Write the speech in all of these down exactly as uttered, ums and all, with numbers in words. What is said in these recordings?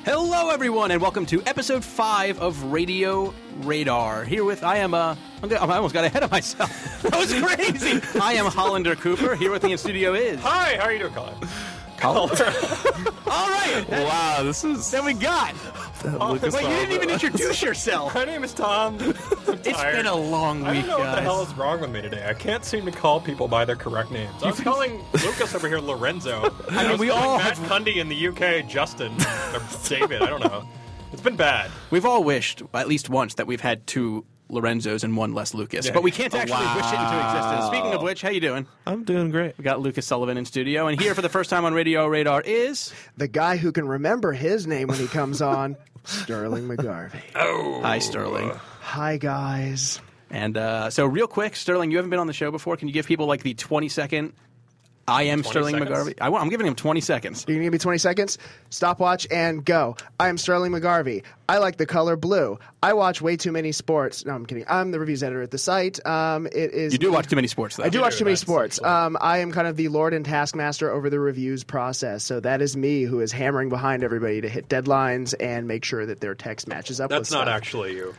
Hello, everyone, and welcome to episode five of Radio Radar. Here with, I am, uh, I'm gonna, I almost got ahead of myself. That was crazy. I am Hollander Cooper. Here with me in studio is... Hi, how are you doing, Colin? Colin. All right. Wow, this is... Then we got... Oh, wait, you didn't even introduce yourself. My name is Tom. It's been a long week, I don't know guys. what the hell is wrong with me today. I can't seem to call people by their correct names. I was calling Lucas over here Lorenzo. I mean, was we calling all Matt have... Cundy in the U K Justin. Or David, I don't know. It's been bad. We've all wished, at least once, that we've had two Lorenzos and one less Lucas. Yeah. But we can't Oh, actually wow. wish it into existence. Speaking of which, how you doing? I'm doing great. We got Lucas Sullivan in studio, and here for the first time on Radio Radar is... The guy who can remember his name when he comes on, Sterling McGarvey. Oh. Hi, Sterling. Hi, guys. And uh, so real quick, Sterling, you haven't been on the show before. Can you give people like the twenty-second I am Sterling seconds? McGarvey? I, I'm giving him twenty seconds. You're going to give me twenty seconds? Stopwatch and go. I am Sterling McGarvey. I like the color blue. I watch way too many sports. No, I'm kidding. I'm the reviews editor at the site. Um, it is. You do watch too many sports, though. I do watch too many that's sports. actually- Um, I am kind of the lord and taskmaster over the reviews process. So that is me who is hammering behind everybody to hit deadlines and make sure that their text matches up That's with not stuff. actually you.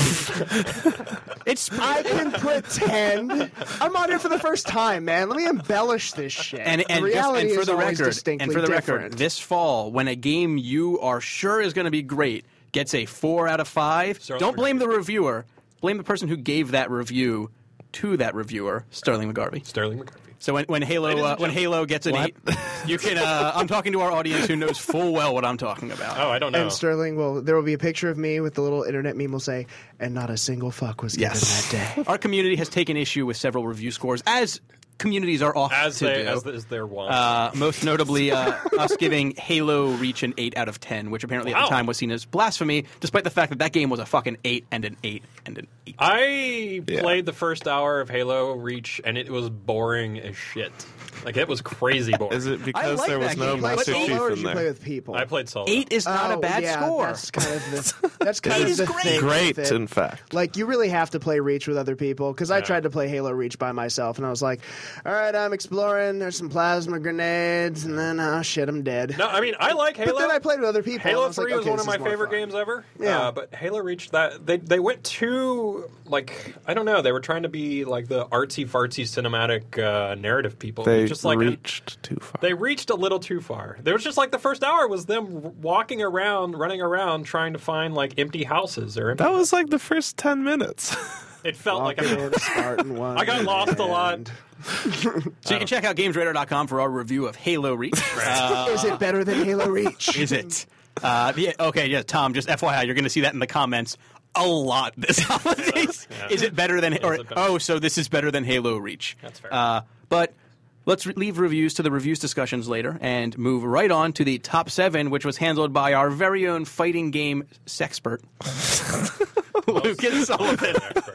It's I can pretend. I'm on here for the first time, man. Let me embellish this shit. and, and, the just, reality and for is the always record, distinctly and for the different. record, this fall, when a game you are sure is going to be great gets a four out of five, Sterling don't blame McGarvey. the reviewer. Blame the person who gave that review to that reviewer, Sterling McGarvey. Sterling McGarvey. So when, when Halo Ladies uh, and when gentlemen. Halo gets an What? eight, you can. Uh, I'm talking to our audience who knows full well what I'm talking about. Oh, I don't know. And Sterling will. There will be a picture of me with the little internet meme. Will say, "And not a single fuck was given Yes. that day." Our community has taken issue with several review scores, as communities are off as to they, do. as is their want. Uh, most notably, uh, us giving Halo Reach an eight out of ten, which apparently at Wow. the time was seen as blasphemy, despite the fact that that game was a fucking eight and an eight and an eight. I Yeah. played the first hour of Halo Reach, and it was boring as shit. Like, it was crazy boring. Is it because like there was that no game, Play but Master eight- Chief solo or in did you play there? with people? I played solo. Eight is not Oh, a bad yeah, score. That's kind of the. That's kind Eight of is the great. thing. Great, with it. in fact. Like, you really have to play Reach with other people, because I Yeah. tried to play Halo Reach by myself, and I was like, all right, I'm exploring, there's some plasma grenades, and then, oh shit, I'm dead. No, I mean, I like Halo. But then I played with other people. and I Halo was like, three was okay, one of this my is more favorite fun. games ever. Yeah. Uh, but Halo Reach, that they they went too, like, I don't know, they were trying to be like the artsy fartsy cinematic uh, narrative people. They just like reached too far. They reached a little too far. There was just like the first hour was them walking around, running around, trying to find like empty houses or. Empty, That was like the first ten minutes. it felt like Walking a, in, Spartan one. I got lost a lot. and- So you can check out games radar dot com for our review of Halo Reach. Uh, Is it better than Halo Reach? is it? Uh, yeah, okay, yeah, Tom, just F Y I, you're going to see that in the comments a lot this holidays. Yeah. Is it better than... Or, it better? oh, so this is better than Halo Reach. That's fair. Uh, but... Let's re- leave reviews to the reviews discussions later and move right on to the top seven, which was handled by our very own fighting game sexpert, Lucas Sullivan.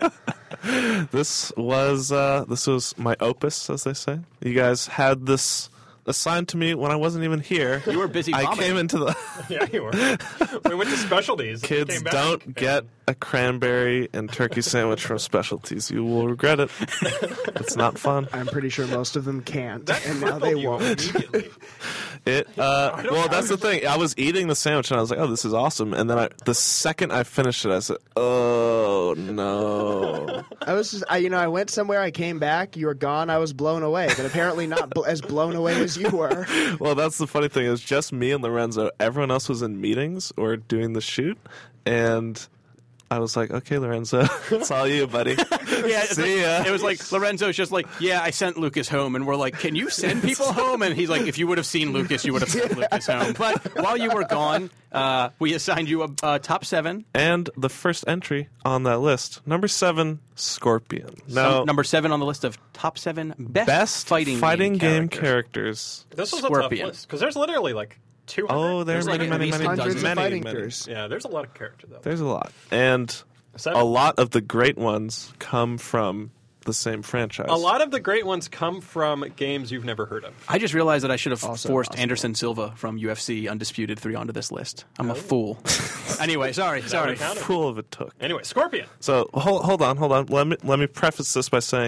This was uh, this was my opus, as they say. You guys had this assigned to me when I wasn't even here. You were busy I vomiting. came into the Yeah, you were. We went to specialties. and kids came back. don't get a cranberry and turkey sandwich from specialties. You will regret it. It's not fun. I'm pretty sure most of them can't, That and now crippled they you won't. immediately. It uh, don't- well, I that's the thing. I was eating the sandwich and I was like, "Oh, this is awesome!" And then I, the second I finished it, I said, "Oh no!" I was just, I, you know, I went somewhere, I came back, you were gone, I was blown away, but apparently not bl- as blown away as you were. Well, that's the funny thing. It was just me and Lorenzo. Everyone else was in meetings or doing the shoot, and I was like, "Okay, Lorenzo, it's all you, buddy." Yeah, it's See like- ya. it was like Lorenzo's just like, yeah, I sent Lucas home, and we're like, can you send people home? And he's like, if you would have seen Lucas, you would have sent Lucas home. But while you were gone, uh, we assigned you a, a top seven. And the first entry on that list, number seven, Scorpion. Now, Some- number seven on the list of top seven best, best fighting, fighting game, characters. characters. This was a Scorpion. tough list because there's literally like two hundred. Oh, there are There's many, like many, at least many, hundreds of many, fighting many. characters. Yeah, there's a lot of characters out there. There's a lot, and Seven. a lot of the great ones come from the same franchise. A lot of the great ones come from games you've never heard of. I just realized that I should have Also forced possible. Anderson Silva from U F C Undisputed three onto this list. I'm a fool. Anyway, sorry, sorry. what it counted? Fool of a took. Anyway, Scorpion. So hold hold on, hold on. Let me let me preface this by saying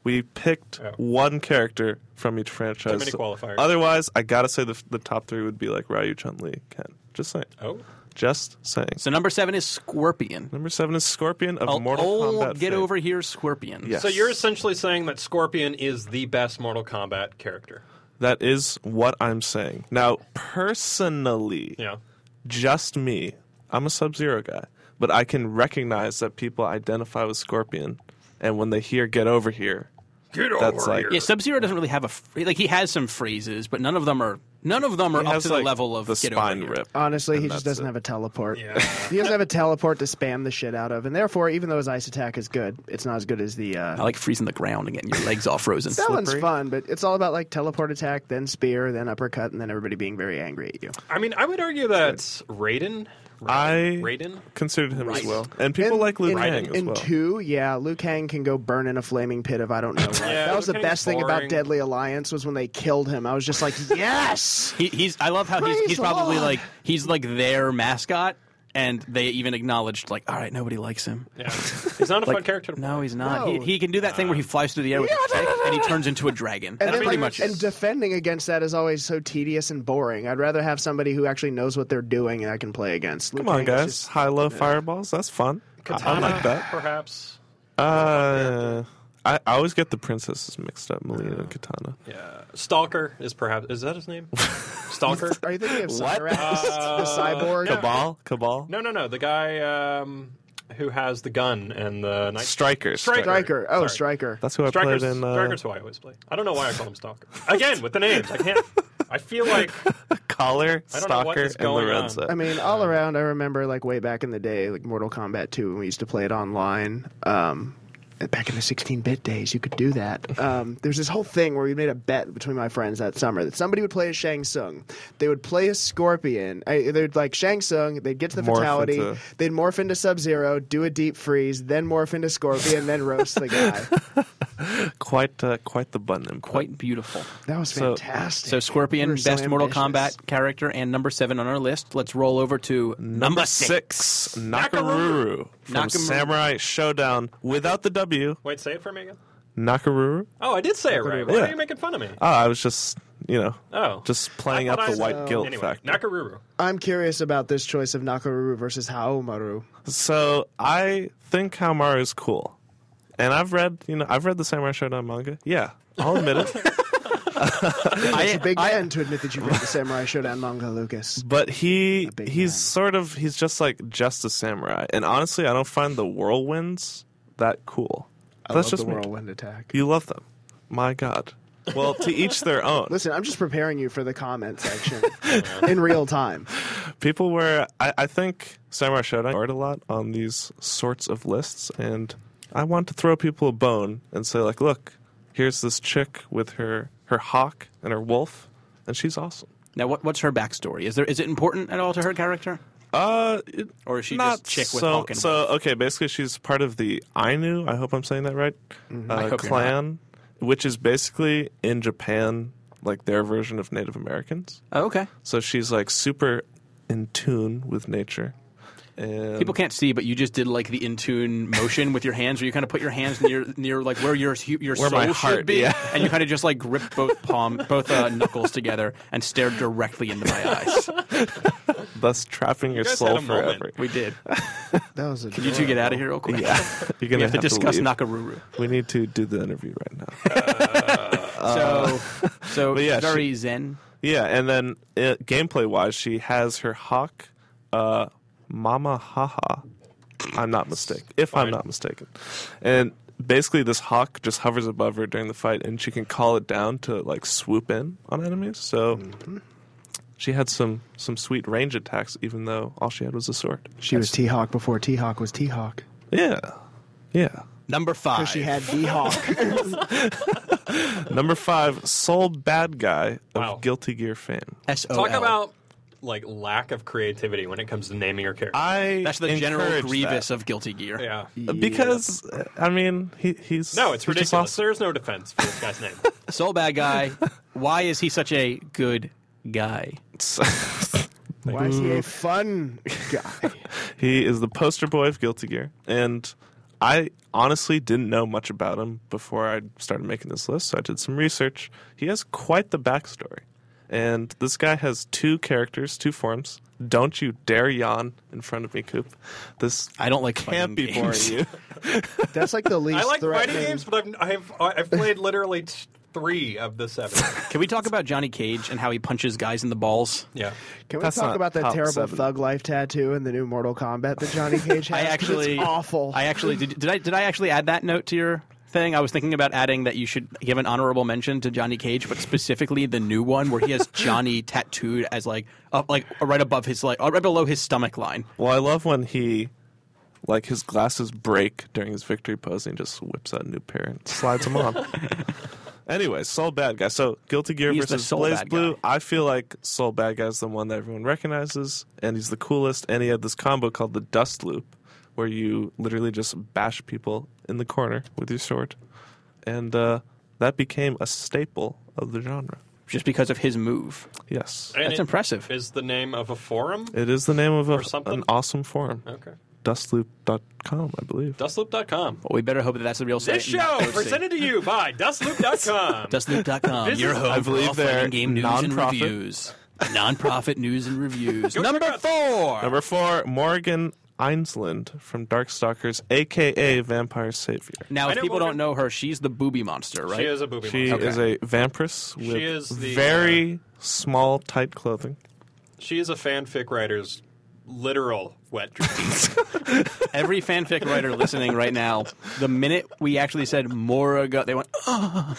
We picked Oh. one character from each franchise. many qualifiers. Otherwise, I gotta say the the top three would be like Ryu, Chun Li, Ken. Just saying. Oh, Just saying. So number seven is Scorpion. Number seven is Scorpion of Oh, Mortal oh, Kombat. get fame. over here, Scorpion. Yes. so you're essentially saying that Scorpion is the best Mortal Kombat character? That is what I'm saying. Now, personally, Yeah. just me, I'm a Sub-Zero guy, but I can recognize that people identify with Scorpion, and when they hear "Get over here," Get That's over like- here. Yeah, Sub Zero doesn't really have a f- like he has some phrases, but none of them are none of them are he up has to the like level of the get spine over here. rip. Honestly, And he just that's doesn't it. have a teleport. Yeah. He doesn't have a teleport to spam the shit out of, and therefore, even though his ice attack is good, it's not as good as the. Uh, I like freezing the ground and getting your legs all frozen. that one's slippery. fun, but it's all about like teleport attack, then spear, then uppercut, and then everybody being very angry at you. I mean, I would argue that Raiden. I Raiden. considered him Right. as well, and people in, like Liu in, Kang as in well. two, yeah, Liu Kang can go burn in a flaming pit of I don't know what. Yeah, that was Liu the Kang's best thing about boring. Deadly Alliance was when they killed him. I was just like, yes. He, he's I love how he's, Praise he's the probably Lord. like he's like their mascot, and they even acknowledged like, all right, nobody likes him. Yeah. He's not a fun character to play. No, he's not. No. He, he can do that thing where he flies through the air with his stick, and he turns into a dragon. And That's then, pretty like, much and it. defending against that is always so tedious and boring. I'd rather have somebody who actually knows what they're doing and I can play against. Liu Come on, Kang is guys! just- High low fireballs. That's fun. I, I Katana, like that. perhaps. Uh, I, I always get the princesses mixed up, Melina and Katana. Yeah. Stalker is perhaps. Is that his name? Stalker? Are you thinking of What? Cyrax, Uh, the cyborg? no. Cabal, Cabal, No, no, no. The guy um, who has the gun and the knife. Striker, Striker. Striker. Oh, Sorry. Striker. That's who I Striker's, played in. Uh, Striker's who I always play. I don't know why I call him Stalker. Again, with the names. I can't. I feel like. Collar, I don't know what Stalker, is and going on. Lorenzo. I mean, all around, I remember like way back in the day, like Mortal Kombat two, when we used to play it online. Um, back in the sixteen-bit days, you could do that. Um, there's this whole thing where we made a bet between my friends that summer that somebody would play as Shang Tsung. They would play as Scorpion. I, they'd like Shang Tsung. They'd get to the Morph fatality. into- They'd morph into Sub-Zero, do a deep freeze, then morph into Scorpion, then roast the guy. Quite, uh, quite the button input. Quite beautiful. That was So- fantastic. So Scorpion, We were so best Mortal ambitious. Kombat character, and number seven on our list. Let's roll over to number six. six, Nakaruru from Nakamura. Samurai Showdown without the W. Wait, say it for me again. Nakaruru. Oh, I did say it right. Why Yeah. are you making fun of me? Oh, I was just, you know, Oh. just playing I up thought the I- white Oh. guilt Anyway, factor. Nakaruru. I'm curious about this choice of Nakaruru versus Haomaru. So I think Haomaru is cool, and I've read, you know, I've read the Samurai Showdown manga. Yeah, I'll admit it. It's a big I- man to admit that you read the Samurai Showdown manga, Lucas. But he big he's man. sort of he's just like just a samurai, and honestly, I don't find the whirlwinds that cool. I That's love just the me. whirlwind attack. You love them, my God. Well, to each their own. Listen, I'm just preparing you for the comment section in real time. People were, I, I think Samurai Showdown scored a lot on these sorts of lists, and I want to throw people a bone and say, like, look, here's this chick with her her hawk and her wolf, and she's awesome. Now, what, what's her backstory? Is there is it important at all to her character, Uh, it, or is she not just chick with so, Hawk and so wolf? okay, basically she's part of the Ainu, I hope I'm saying that right, I uh, hope you're clan, which is basically in Japan like their version of Native Americans. Oh, okay. So she's like super in tune with nature. And People can't see, but you just did like the in tune motion with your hands, where you kind of put your hands near near like where your your Where soul my should heart- be, yeah. and you kind of just like gripped both palm, both uh, knuckles together, and stared directly into my eyes. thus trapping your guys soul had a moment. forever. We did. That was a Can you two get out of here real quick? Yeah, you're We gonna have to discuss leave. Nakaruru. We need to do the interview right now. So, so but yeah, very zen. Yeah, and then uh, gameplay wise, she has her hawk, uh, Mama Haha. I'm not mistaken. If I'm Fine. not mistaken, and basically this hawk just hovers above her during the fight, and she can call it down to like swoop in on enemies. So she had some some sweet range attacks, even though all she had was a sword. She was T-Hawk before T-Hawk was T-Hawk. Yeah, yeah. Number five. Because she had D-Hawk. Number five, sole bad guy of Wow. Guilty Gear fame. S O L. Talk about like lack of creativity when it comes to naming your character. I That's the general encourage Grievous that. of Guilty Gear. yeah. Because uh, I mean, he, he's No, it's he's just ridiculous. awesome. There's no defense for this guy's name. Soul bad guy. Why is he such a good guy? Why is he a fun guy? He is the poster boy of Guilty Gear, and I honestly didn't know much about him before I started making this list, so I did some research. He has quite the backstory. And this guy has two characters, two forms. Don't you dare yawn in front of me, Coop. This I don't like can't fighting be boring games. you. That's like the least I like fighting threatening. games, but I've I've I've played literally t- three of the seven. Can we talk about Johnny Cage and how he punches guys in the balls? Yeah. Can we That's talk not about that top terrible seven. Thug Life tattoo in the new Mortal Kombat that Johnny Cage has? I 'Cause actually it's awful. I actually did. Did I did I actually add that note to your thing? I was thinking about adding that you should give an honorable mention to Johnny Cage, but specifically the new one where he has Johnny tattooed as like up, like right above his like right below his stomach line. Well, I love when he, like, his glasses break during his victory pose and he just whips out a new pair and slides them on. Anyway, Soul Bad Guy. So, Guilty Gear He's the versus Soul Blaze Bad Blue. Guy. I feel like Soul Bad Guy is the one that everyone recognizes, and he's the coolest. And he had this combo called the Dust Loop, where you literally just bash people in the corner with your sword. And uh, that became a staple of the genre. Just because of his move. Yes. And That's it impressive. Is the name of a forum? It is the name of a, Or something? an awesome forum. Okay. dustloop dot com, I believe. dustloop dot com. Well, we better hope that that's the real site. This and not show Ghosty. presented to you by dustloop dot com. dustloop dot com, Visit- your home I for believe all they're fighting game news and non-profit. reviews. Non-profit news and reviews. Go Number check out- four. Number four, Morgan Einsland from Darkstalkers, a k a. Vampire Savior. Now, I if know people Morgan- don't know her, she's the booby monster, right? She is a booby She monster. is a vampiress with is the, very small, tight clothing. She is a fanfic writer's literal wet dream. Every fanfic writer listening right now, the minute we actually said Moraga, they went, oh,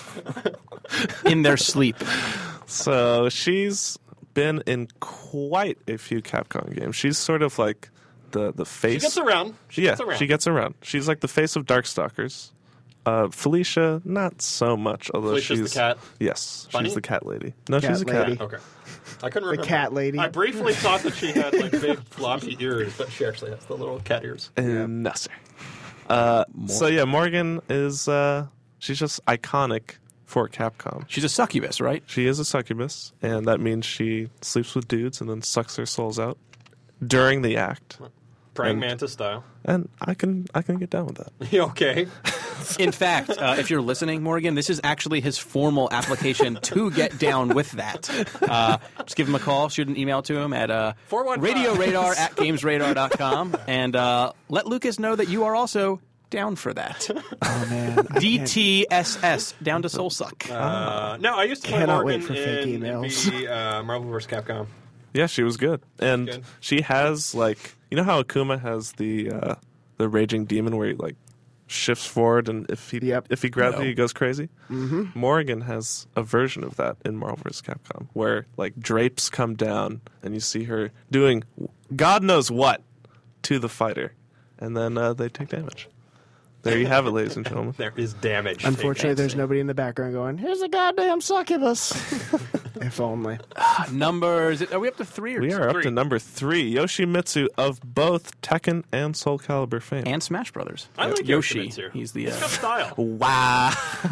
in their sleep. So she's been in quite a few Capcom games. She's sort of like the, the face. She gets around. She yeah, gets around. she gets around. She's like the face of Darkstalkers. Uh, Felicia, not so much, although Felicia's the she's cat? Yes, Bunny? she's the cat lady. No, Cat she's a lady. cat. Okay. I couldn't remember. cat lady. I briefly thought that she had like big floppy ears, but she actually has the little cat ears. And no, sir. Uh, so yeah, Morgan is uh, she's just iconic for Capcom. She's a succubus, right? She is a succubus, and that means she sleeps with dudes and then sucks their souls out during the act. Praying And- mantis style. And I can I can get down with that. You okay? In fact, uh, if you're listening, Morgan, this is actually his formal application to get down with that. Uh, just give him a call, shoot an email to him at uh, four one five radio radar at games radar dot com, and uh, let Lucas know that you are also down for that. Oh man, I D can't- T S S, down to soul suck. Uh, no, I used to play Cannot Morgan wait for fake in emails. the uh, Marvel vs. Capcom. Yeah, she was good, and Good. she has like you know how Akuma has the uh, the raging demon where he like shifts forward, and if he Yep. if he grabs No. you, he goes crazy. Mm-hmm. Morgan has a version of that in Marvel vs. Capcom, where like drapes come down, and you see her doing God knows what to the fighter, and then uh, they take damage. There you have it, ladies and gentlemen. There is damage. Unfortunately, taken. there's nobody in the background going, "Here's a goddamn succubus." If only. Numbers, are we up to three or We are up Three. to number three, Yoshimitsu of both Tekken and Soul Calibur fame. and Smash Brothers? I like Yoshi. Yoshimitsu. He's the He's got uh, style. wow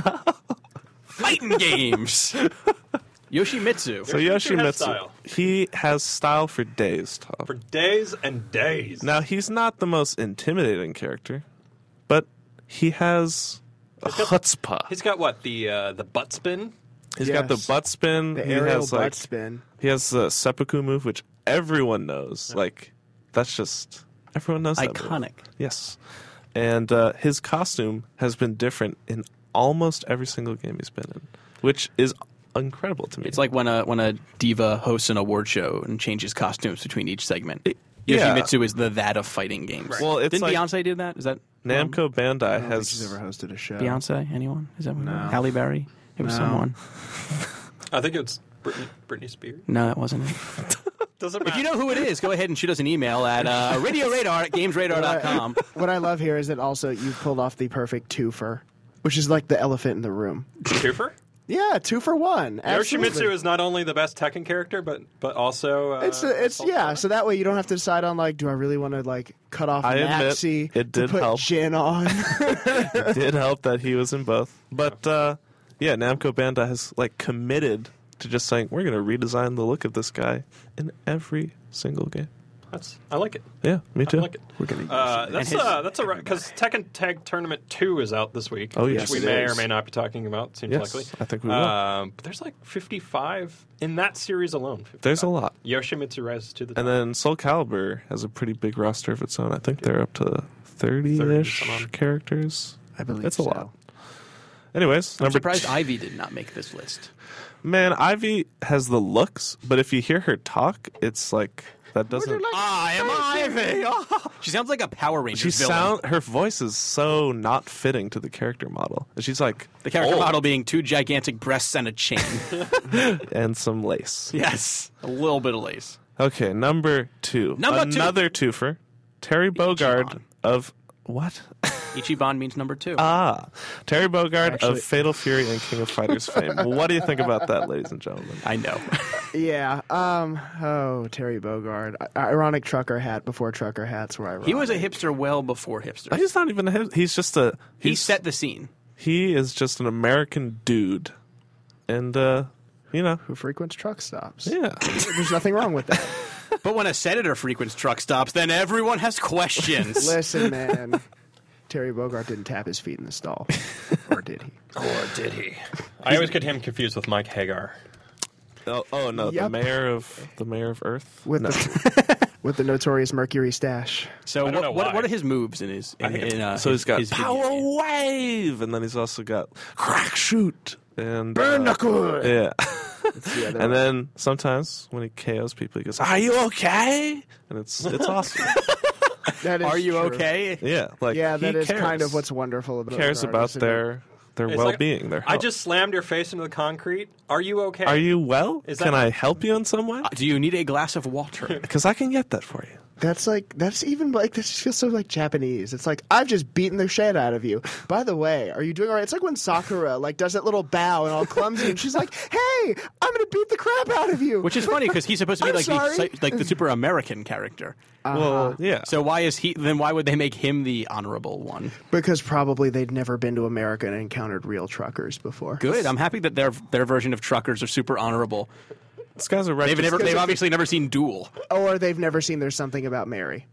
fighting games. Yoshimitsu. So Yoshimitsu has Yoshimitsu, style. he has style for days, Tom. For days and days. Now, he's not the most intimidating character, but he has a got- chutzpah. He's got what? The uh, the butt spin? He's got the Yes. butt spin. The he aerial has butt like spin. he has the seppuku move, which everyone knows. Like that's just everyone knows that move. Iconic. Yes, and uh, his costume has been different in almost every single game he's been in, which is incredible to me. It's like when a when a diva hosts an award show and changes costumes between each segment. yeah. Yoshimitsu is the that of fighting games. Right. Well, it's Didn't like- Beyonce do that? Is that Namco Bandai I don't think has she's ever hosted a show. Beyonce? Anyone? Is that No. Halle Berry? It was No. someone. I think it's Britney, Britney Spears. No, that wasn't it. Doesn't If matter. you know who it is, go ahead and shoot us an email at uh, radio radar at games radar dot com. What I love here is that also you've pulled off the perfect twofer, which is like the elephant in the room. Twofer? Yeah, two for one. Absolutely. Yoshimitsu is not only the best Tekken character, but but also uh, It's it's Soul yeah. Calibur. So that way you don't have to decide on like, do I really want to like cut off I admit, Maxi it to did put help. Jin on? It did help that he was in both. But uh, yeah, Namco Bandai has like committed to just saying we're going to redesign the look of this guy in every single game. That's I like it. Yeah, me too. I like it. We're gonna use Uh, it. that's his- uh, that's a because Tekken Tag Tournament Two is out this week. Oh, which yes, we it may is. or may not be talking about. Seems Yes, likely. I think we will. Um, but there's like fifty-five in that series alone. fifty-five. There's a lot. Yoshimitsu rises to the top. And then Soul Calibur has a pretty big roster of its own. I think they're up to thirty thirty-ish some odd. characters. I believe It's a so. lot. Anyways, I'm number surprised two. Ivy did not make this list. Man, Ivy has the looks, but if you hear her talk, it's like that doesn't. I am Ivy. She sounds like a Power Rangers She villain. sound her voice is so not fitting to the character model. And she's like the character old model being two gigantic breasts and a chain. and some lace. Yes, a little bit of lace. Okay, number two. Number two. Another twofer. Terry Bogard Ichiban. of what? Ichiban means number two. Ah, Terry Bogard Actually- of Fatal Fury and King of Fighters fame. What do you think about that, ladies and gentlemen? I know. Yeah. Um. Oh, Terry Bogard. I- ironic trucker hat before trucker hats were ironic. He was a hipster well before hipsters. He's not even a hip- he's just a He he's, set the scene. he is just an American dude. And uh, you know, who frequents truck stops. yeah. There's nothing wrong with that. But when a senator frequents truck stops, then everyone has questions. Listen, man. Terry Bogard didn't tap his feet in the stall, or did he? or did he? I always get him confused with Mike Hagar. Oh, oh no, the Yep. mayor of the mayor of Earth. With no. the with the notorious Mercury stash. So I don't what, know what, why. what are his moves in his? In, in, uh, So he's got his video power game? wave, and then he's also got crack shoot and Burn uh, knuckle. yeah. Yeah, they're- And then sometimes when he K Os people, he goes, "Are you okay?" And it's it's awesome. that is Are you true. okay? Yeah, like Yeah, that he is cares. kind of what's wonderful about cares Bogard, about isn't it? their their It's well like, being. Their I health. just slammed your face into the concrete. Are you okay? Are you well? Is that- Can I help you in some way? Uh, Do you need a glass of water? Because I can get that for you. That's like that's even like this feels so like Japanese. It's like I've just beaten the shit out of you. By the way, are you doing all right? It's like when Sakura like does that little bow and all clumsy, and she's like, "Hey, I'm gonna beat the crap out of you." Which is funny because he's supposed to be I'm like sorry. the, like the super American character. Well, yeah. So why is he? Then why would they make him the honorable one? because probably they'd never been to America and encountered real truckers before. Good. I'm happy that their their version of truckers are super honorable. This guy's a red. They've never. They've obviously never seen Duel, Or they've never seen There's Something About Mary.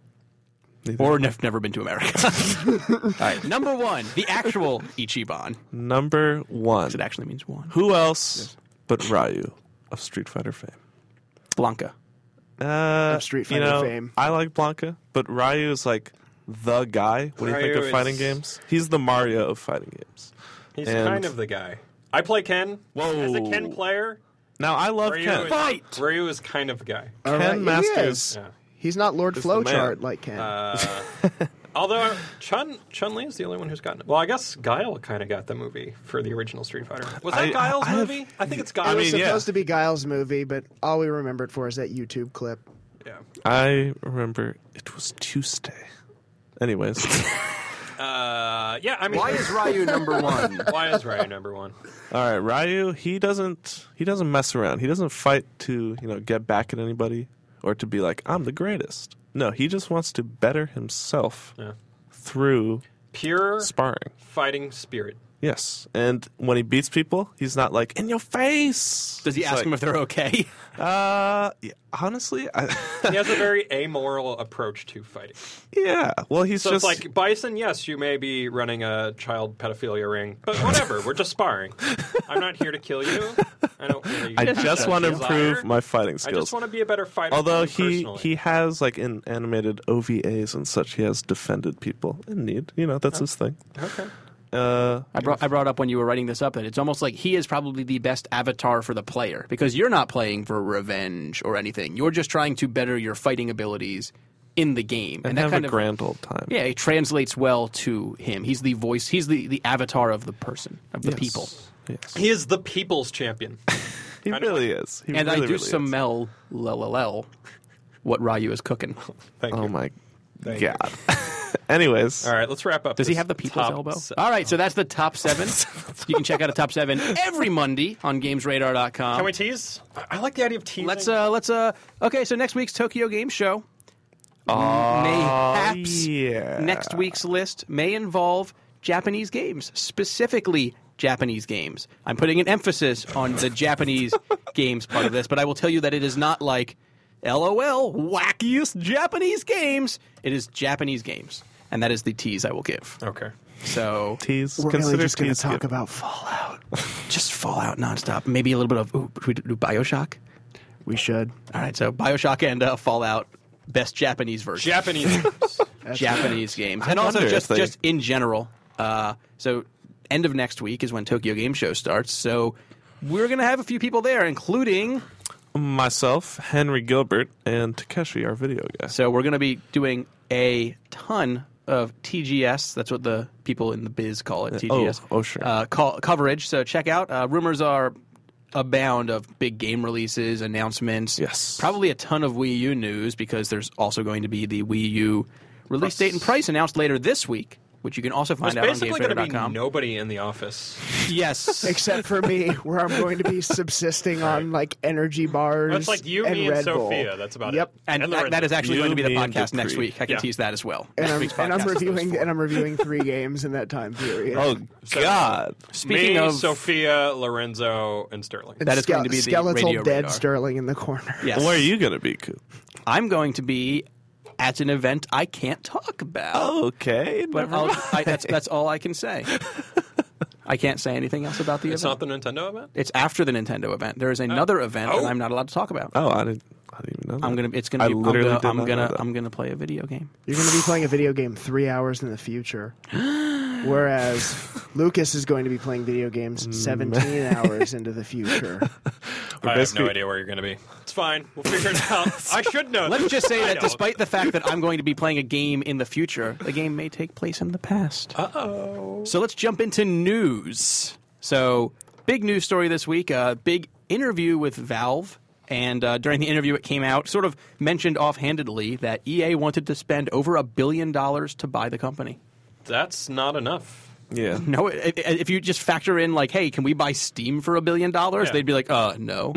or nef- never been to America. All right. Number one, the actual Ichiban. Number one. It actually means one. Who else but Ryu of Street Fighter fame? Blanca. Uh, Of Street you Fighter know, fame. I like Blanca, but Ryu is like the guy when you think Ryu of fighting is- games. He's the Mario of fighting games. He's And- kind of the guy. I play Ken. Whoa. As a Ken player, Now I love Ryu Ken. is, Fight! Ryu is kind of the guy. All Ken right, he Masters. is. Yeah. He's not Lord Is the man. Flowchart like Ken. Uh, although Chun Chun Li is the only one who's gotten it. Well, I guess Guile kind of got the movie for the original Street Fighter. Was that I- Guile's I have- movie? I think it's it Guile. was mean, yeah. supposed to be Guile's movie, but all we remember it for is that YouTube clip. yeah. I remember it was Tuesday. Anyways, Uh, yeah. I mean, Why is Ryu number one? why is Ryu number one? all right, Ryu. He doesn't. He doesn't mess around. He doesn't fight to you know get back at anybody or to be like I'm the greatest. No, he just wants to better himself Yeah. through Pure sparring. fighting spirit. Yes, and when he beats people, he's not like in your face. Does he It's ask like, them if they're okay? Uh, yeah, honestly, I, He has a very amoral approach to fighting. yeah. Well, he's So just it's like Bison. Yes, you may be running a child pedophilia ring, but whatever. We're just sparring. I'm not here to kill you. I don't. Really I just want to desire. improve my fighting I skills. just want to be a better fighter. Although for me he personally. he has like in animated O V As and such, he has defended people in need. You know, that's his thing. okay. Uh, I brought, I brought up when you were writing this up that it's almost like he is probably the best avatar for the player because you're not playing for revenge or anything. You're just trying to better your fighting abilities in the game, and that have kind a of grand old time. yeah, it translates well to him. He's the voice. He's the, the avatar of the person of the Yes. people. Yes, He is the people's champion. he I know. really is. He And really, I do really is. smell lel what Ryu is cooking. Thank Oh you. my Thank you. god. Anyways, All right, let's wrap up. Does he this have the people's top elbow? se- All right, so that's the top seven. You can check out a top seven every Monday on games radar dot com. Can we tease? I I like the idea of teasing. Let's uh let's uh okay, so next week's Tokyo Game Show. Mayhaps yeah. next week's list may involve Japanese games, specifically Japanese games. I'm putting an emphasis on the Japanese games part of this, but I will tell you that it is not like LOL, wackiest Japanese games. It is Japanese games, and that is the tease I will give. Okay. So Tease. We're Consider really just going to tease talk given. about Fallout. just Fallout nonstop. Maybe a little bit of ooh, should we do Bioshock. We should. All right, so Bioshock and uh, Fallout, best Japanese version. Japanese. Japanese games, and also wonder just if they- just in general. Uh, so end of next week is when Tokyo Game Show starts. So we're going to have a few people there, including. Myself, Henry Gilbert, and Takeshi, our video guy. So we're going to be doing a ton of T G S. That's what the people in the biz call it. T G S. oh, sure. Uh, call, coverage. So check out. Uh, rumors are abound of big game releases, announcements. Yes. Probably a ton of Wii U news because there's also going to be the Wii U release date and price announced later this week, which you can also There's find out on basically games going to radar be dot com. nobody in the office. Yes. Except for me, where I'm going to be subsisting on like energy bars. It's like you, and me, and Red Bull. Sophia. That's about Yep. it. And, that, Lorenzo. that is actually You, going to be the me, and podcast next Dupree. week. I can Yeah. tease that as well. And Next I'm, week's and I'm podcast is those reviewing four. and I'm reviewing three games in that time period. Oh, So- God. Speaking me, of Sophia, Lorenzo, and Sterling. And that is going skele- to be the skeletal radio dead radar. Sterling in the corner. yes. Where are you going to be, Coop? I'm going to be at an event I can't talk about. Okay. but never I'll, mind. I, that's that's all I can say. I can't say anything else about the It's event. not the Nintendo event? It's after the Nintendo event. There is another event Oh. that I'm not allowed to talk about. Oh, I didn't, I didn't even know that. I'm gonna. It's gonna I be. I'm literally gonna. did I'm not gonna, know that. I'm gonna play a video game. You're going to be playing a video game three hours in the future. Whereas Lucas is going to be playing video games seventeen hours into the future. I have basically- no idea where you're going to be. It's fine. We'll figure it out. I should know. Let's this. just say I that don't. despite the fact that I'm going to be playing a game in the future, the game may take place in the past. Uh-oh. So let's jump into news. So, big news story this week, a big interview with Valve. And uh, during the interview, it came out, sort of mentioned offhandedly, that E A wanted to spend over a billion dollars to buy the company. That's not enough. Yeah. No, i- i- if you just factor in, like, hey, can we buy Steam for a billion dollars? Yeah. They'd be like, uh, no.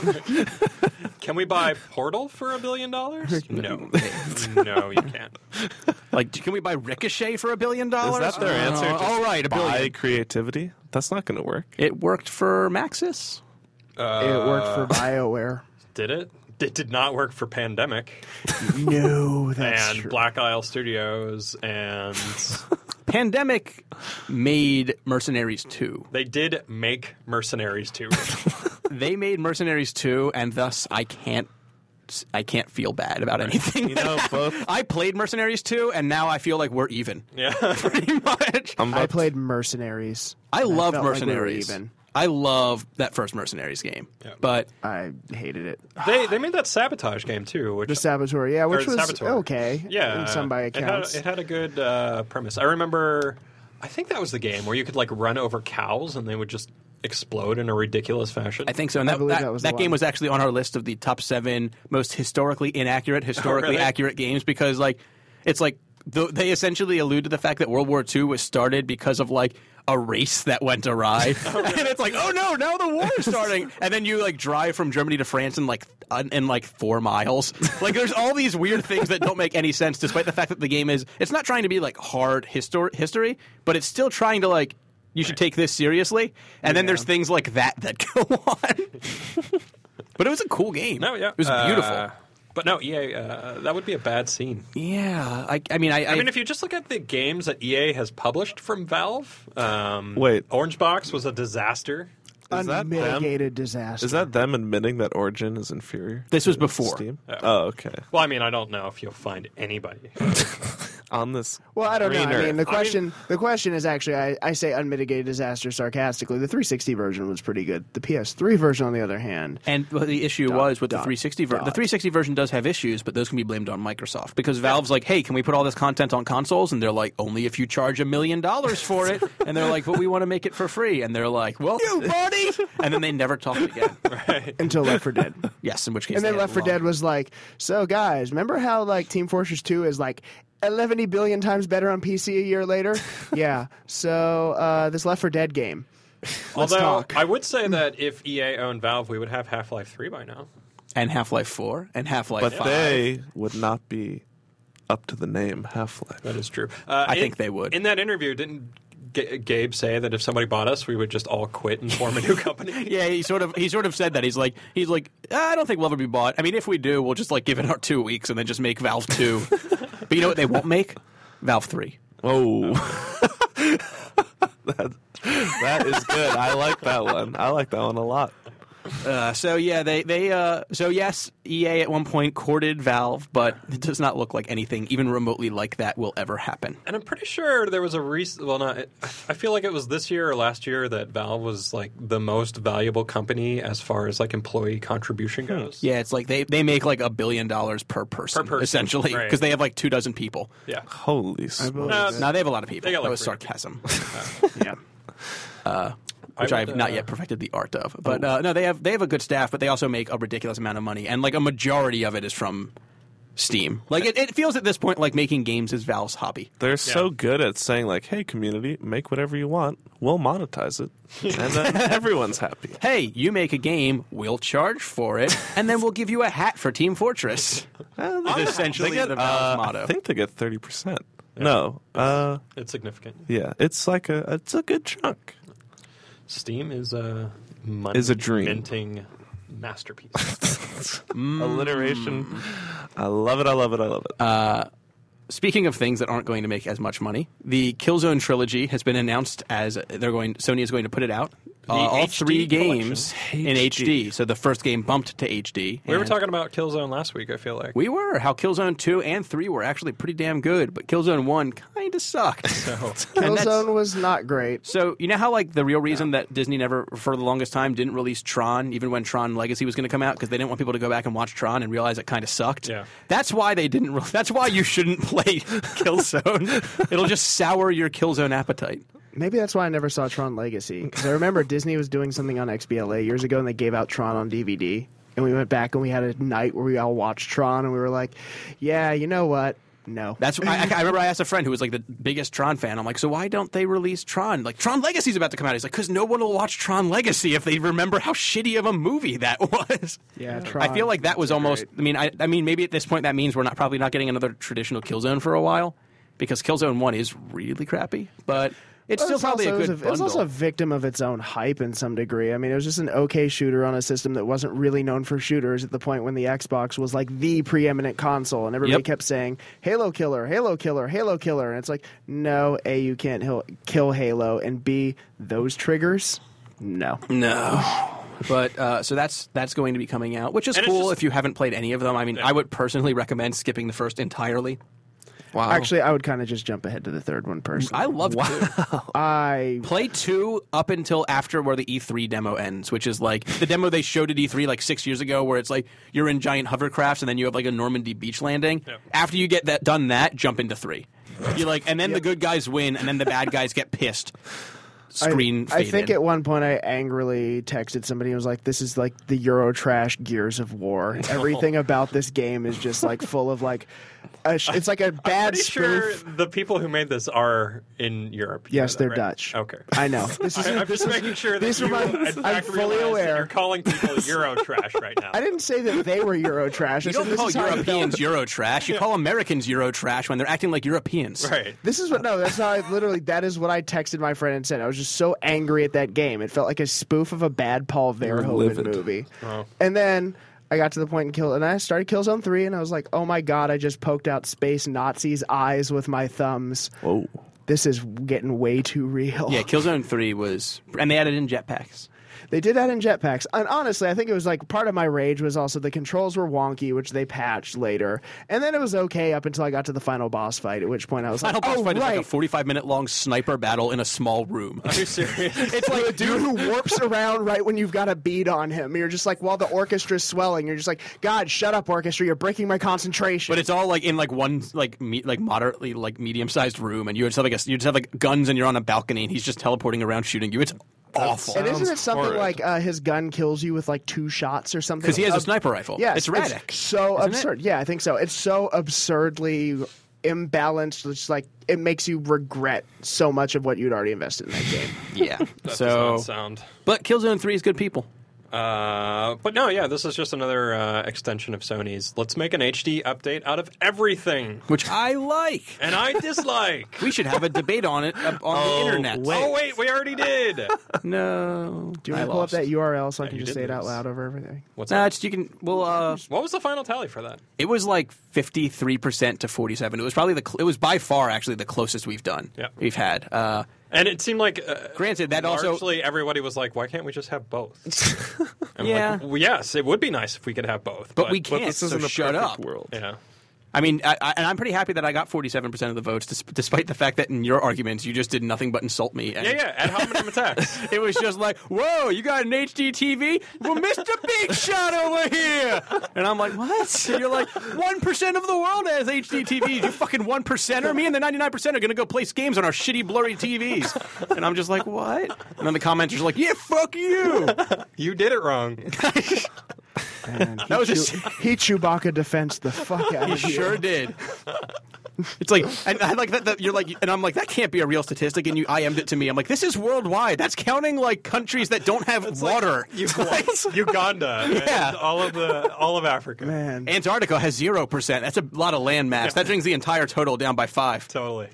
Can we buy Portal for a billion dollars? No. No, you can't. Like, can we buy Ricochet for a billion dollars? Is that their Uh, answer? Just all right, a buy billion. creativity? That's not going to work. It worked for Maxis. Uh, It worked for BioWare. Did it? It did not work for Pandemic No, that's and true. Black Isle Studios, and Pandemic made Mercenaries two. they did make Mercenaries too. They made Mercenaries two, and thus I can't I can't feel bad about anything. You know, both. I played Mercenaries two, and now I feel like we're even. Yeah. Pretty much. I'm I about played Mercenaries. I and love felt like we were Mercenaries. even. I love that first Mercenaries game. Yeah. But I hated it. They they made that Sabotage game too, which The Saboteur, yeah, which or was Saboteur. okay. Yeah, in some by it had, accounts. it had a good uh, premise. I remember, I think that was the game where you could like run over cows and they would just explode in a ridiculous fashion. I think so. And that, believe that, that was that the game one. was actually on our list of the top seven most historically inaccurate, historically really? accurate games because, like, it's like the, they essentially allude to the fact that World War Two was started because of like a race that went awry, and it's like, oh no, now the war is starting, and then you like drive from Germany to France in like un, in like four miles. Like, there's all these weird things that don't make any sense, despite the fact that the game is it's not trying to be like hard histor- history, but it's still trying to like. You should take this seriously, and then Yeah. there's things like that that go on. But it was a cool game. no, yeah, It was Uh, beautiful. But no, E A, uh, that would be a bad scene. Yeah, I, I mean, I, I mean, if you just look at the games that E A has published from Valve, um, Wait. Orange Box was a disaster. Is that them? Unmitigated disaster. Is that them admitting that Origin is inferior? This was to before. Steam? Oh. Oh, okay. Well, I mean, I don't know if you'll find anybody. On this. Well, I don't know. green I mean, the earth. question the question is actually I, I say unmitigated disaster sarcastically. The three sixty version was pretty good. The P S three version, on the other hand, and well, the issue Dot, was with the dot, three sixty version. The dot. three sixty version does have issues, but those can be blamed on Microsoft because Valve's like, "Hey, can we put all this content on consoles?" And they're like, "Only if you charge a million dollars for it." And they're like, "But we want to make it for free." And they're like, "Well, you buddy." And then they never talked again. Right. until Left four Dead. Yes, in which case, And then they Left had four Dead long- was like, so guys, remember how like Team Fortress two is like eleven billion times better on P C a year later? Yeah. So uh, this Left four Dead game. Let's Although talk. I would say that if E A owned Valve, we would have Half-Life three by now. and Half-Life four and Half-Life But five. they would not be up to the name Half-Life. That is true. Uh, I in- think they would. In that interview, didn't G- Gabe say that if somebody bought us, we would just all quit and form a new company? Yeah, he sort of he sort of said that. He's like he's like I don't think we'll ever be bought. I mean, if we do, we'll just like give it our two weeks and then just make Valve two. But you know what they won't make? Valve three. Oh, that, that is good. I like that one. I like that one a lot. Uh, so yeah, they they uh, so yes, E A at one point courted Valve, but it does not look like anything even remotely like that will ever happen. And I'm pretty sure there was a recent. Well, not. I feel like it was this year or last year that Valve was like the most valuable company as far as like employee contribution goes. Yeah, it's like they, they make like a billion dollars per person, Per person, essentially, because right. they have like two dozen people. Yeah. Holy smokes. No, Now they have a lot of people. They got, like, that was three sarcasm. Yeah. Which I I would, have not uh, yet perfected the art of. But uh, no, they have they have a good staff, but they also make a ridiculous amount of money, and like a majority of it is from Steam. Like it, it feels at this point like making games is Valve's hobby. They're so Yeah. good at saying, like, hey, community, make whatever you want. We'll monetize it. And then everyone's happy. Hey, you make a game, we'll charge for it, and then we'll give you a hat for Team Fortress. Uh, It's essentially they get, the Valve's uh, motto. I think they get thirty percent. No. Uh, It's significant. yeah, it's like a, it's a good chunk. Steam is a money Is a dream. minting masterpiece. Mm. Alliteration. I love it, I love it, I love it. Speaking of things that aren't going to make as much money, the Killzone trilogy has been announced as they're going. Sony is going to put it out. Uh, all H D three games collection. in H D. H D. So the first game bumped to H D. We were and talking about Killzone last week, I feel like. We were. How Killzone two and three were actually pretty damn good, but Killzone one kind of sucked. So, And that's- Killzone was not great. So you know how like the real reason that Disney never, for the longest time, didn't release Tron, even when Tron Legacy was going to come out, because they didn't want people to go back and watch Tron and realize it kind of sucked. Yeah. That's why they didn't. Re- that's why you shouldn't play Killzone. It'll just sour your Killzone appetite. Maybe that's why I never saw Tron Legacy. Because I remember Disney was doing something on X B L A years ago, and they gave out Tron on D V D. And we went back and we had a night where we all watched Tron, and we were like, yeah, you know what? No. That's I, I remember I asked a friend who was like the biggest Tron fan. I'm like, so why don't they release Tron? Like Tron Legacy's about to come out. He's like, because no one will watch Tron Legacy if they remember how shitty of a movie that was. Yeah, Tron. I feel like that was That's almost. great. I mean, I, I mean, maybe at this point that means we're not probably not getting another traditional Killzone for a while, because Killzone One is really crappy, but it's Well, still it's probably also, a good it was, a, it was bundle. also a victim of its own hype in some degree. I mean, it was just an okay shooter on a system that wasn't really known for shooters at the point when the Xbox was like the preeminent console, and everybody Yep. kept saying Halo Killer, Halo Killer, Halo Killer, and it's like, no, A, you can't hil- kill Halo, and B, those triggers, no. No. But uh, so that's that's going to be coming out, which is And it's cool just- if you haven't played any of them. I mean, Yeah. I would personally recommend skipping the first entirely. Wow. Actually, I would kind of just jump ahead to the third one personally. I love two. I Play two up until after where the E three demo ends, which is like the demo they showed at E three like six years ago, where it's like you're in giant hovercrafts and then you have like a Normandy beach landing. Yep. After you get that done, that jump into three. You like, and then the good guys win, and then the bad guys get pissed. Screen. I, I faded. think at one point I angrily texted somebody and was like, this is like the Euro trash Gears of War. Everything about this game is just like full of like, a sh- it's like a bad pretty sure spoof. the people who made this are in Europe. You Yes, know that, they're right? Dutch. Okay. I know. This is I, I'm this just is- making sure that these you, are my- in I'm fact, fully realize that aware. you're calling people Euro trash right now. I didn't say that they were Euro trash. I You said don't this call is how I felt. Europeans Euro trash. You call Americans Euro trash when they're acting like Europeans. Right. This is what no, that's how I literally that is what I texted my friend and said. I was just so angry at that game. It felt like a spoof of a bad Paul Verhoeven livid. movie. Oh. And then I got to the point in Kill and I started Killzone three and I was like, "Oh my god, I just poked out space Nazis' eyes with my thumbs. Whoa. This is getting way too real." Yeah, Killzone three was, and they added in jetpacks. They did that in jetpacks. And honestly, I think it was like part of my rage was also the controls were wonky, which they patched later. And then it was okay up until I got to the final boss fight, at which point I was Final like, boss "Oh fight is right." like a forty-five minute long sniper battle in a small room. Are you serious? It's like a dude who warps around right when you've got a bead on him. You're just like, while the orchestra's swelling, you're just like, God, shut up, orchestra! You're breaking my concentration. But it's all like in like one like me, like moderately like medium sized room, and you just have like a, you just have like guns, and you're on a balcony, and he's just teleporting around shooting you. It's awful and isn't it Sounds something horrid. like uh, his gun kills you with like two shots or something? because he has a Ab- sniper rifle. Yes, it's Radic. so isn't it? absurd. Yeah, I think so. It's so absurdly imbalanced. It's like it makes you regret so much of what you'd already invested in that game. Yeah. That so, does not sound. but Killzone three is good people. Uh, but no, yeah, this is just another uh, extension of Sony's. Let's make an H D update out of everything, Which I like. and I dislike. We should have a debate on it up on the internet. Oh wait, we already did. No. Do you I want to pull lost. up that U R L so I can you just did say it out lose. loud over everything? What's Nah, that? it's, you can. Well, uh, What was the final tally for that? it was like fifty-three percent to forty-seven. It was probably the. Cl- it was by far actually the closest we've done. Yeah. We've had. Uh, And it seemed like, uh, Granted, that also- largely everybody was like, "Why can't we just have both?" I'm Yeah. like, well, yes, it would be nice if we could have both, but we But can't. this so isn't a shut perfect up. world. Yeah. I mean, I, I, and I'm pretty happy that I got forty-seven percent of the votes, dis- despite the fact that in your arguments you just did nothing but insult me. And Yeah, yeah, ad hominem attacks. It was just like, whoa, you got an H D T V? Well, Mister Big Shot over here. And I'm like, what? And you're like, one percent of the world has H D T Vs. You fucking one percenter? Me and the ninety-nine percent are going to go place games on our shitty, blurry T Vs. And I'm just like, what? And then the commenters are like, yeah, fuck you. You did it wrong. Man, he That was Chew- just- he Chewbacca defense the fuck out He of you. sure did. It's like, and I like that, that. You're like, and I'm like, that can't be a real statistic. And you I M'd it to me. I'm like, this is worldwide. That's counting like countries that don't have water. Uganda, Uganda Yeah. and all of the all of Africa. Man, Antarctica has zero percent. That's a lot of land mass. That brings the entire total down by five. Totally.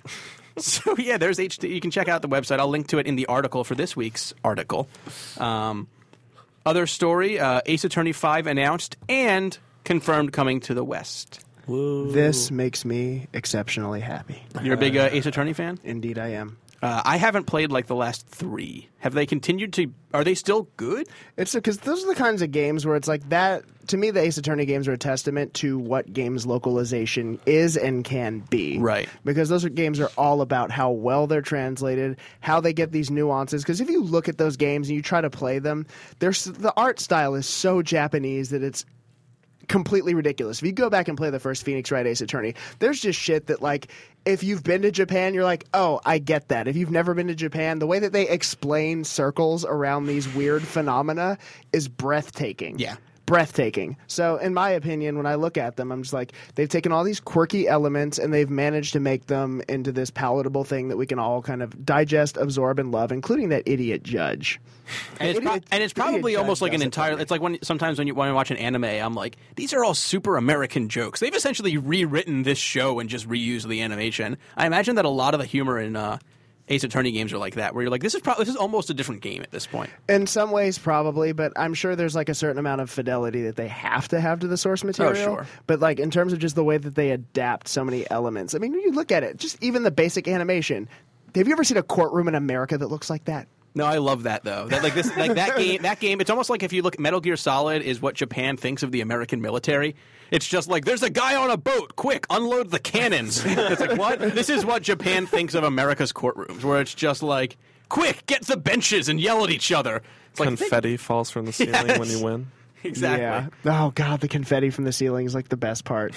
So yeah, there's H D. You can check out the website. I'll link to it in the article for this week's article. Um, other story: uh, Ace Attorney five announced and confirmed coming to the West. this makes me exceptionally happy. You're a big uh, Ace Attorney fan? Indeed, I am. Uh, I haven't played like the last three. Have they continued to? Are they still good? It's because those are the kinds of games where it's like that. To me, the Ace Attorney games are a testament to what games localization is and can be. Right. Because those are, games are all about how well they're translated, how they get these nuances. Because if you look at those games and you try to play them, there's the art style is so Japanese that it's completely ridiculous. If you go back and play the first Phoenix Wright Ace Attorney, there's just shit that, like, if you've been to Japan, you're like, oh, I get that. If you've never been to Japan, the way that they explain circles around these weird phenomena is breathtaking. Yeah. Breathtaking. So, in my opinion, when I look at them, I'm just like, they've taken all these quirky elements and they've managed to make them into this palatable thing that we can all kind of digest, absorb, and love, including that idiot judge. And it's, pro- Idiot- and it's idiot probably judge almost like an does it entire. for me. It's like when sometimes when you when I watch an anime, I'm like, these are all super American jokes. They've essentially rewritten this show and just reused the animation. I imagine that a lot of the humor in uh, Ace Attorney games are like that, where you're like, this is probably this is almost a different game at this point. In some ways, probably, but I'm sure there's like a certain amount of fidelity that they have to have to the source material. sure. But like in terms of just the way that they adapt so many elements, I mean, when you look at it, just even the basic animation. Have you ever seen a courtroom in America that looks like that? No, I love that though. That like this like that game that game it's almost like if you look Metal Gear Solid is what Japan thinks of the American military. It's just like there's a guy on a boat, quick, unload the cannons. It's like what? This is what Japan thinks of America's courtrooms, where it's just like, quick, get the benches and yell at each other. It's like Confetti falls from the ceiling Yes. when you win. exactly. Yeah. Oh god, the confetti from the ceiling is like the best part.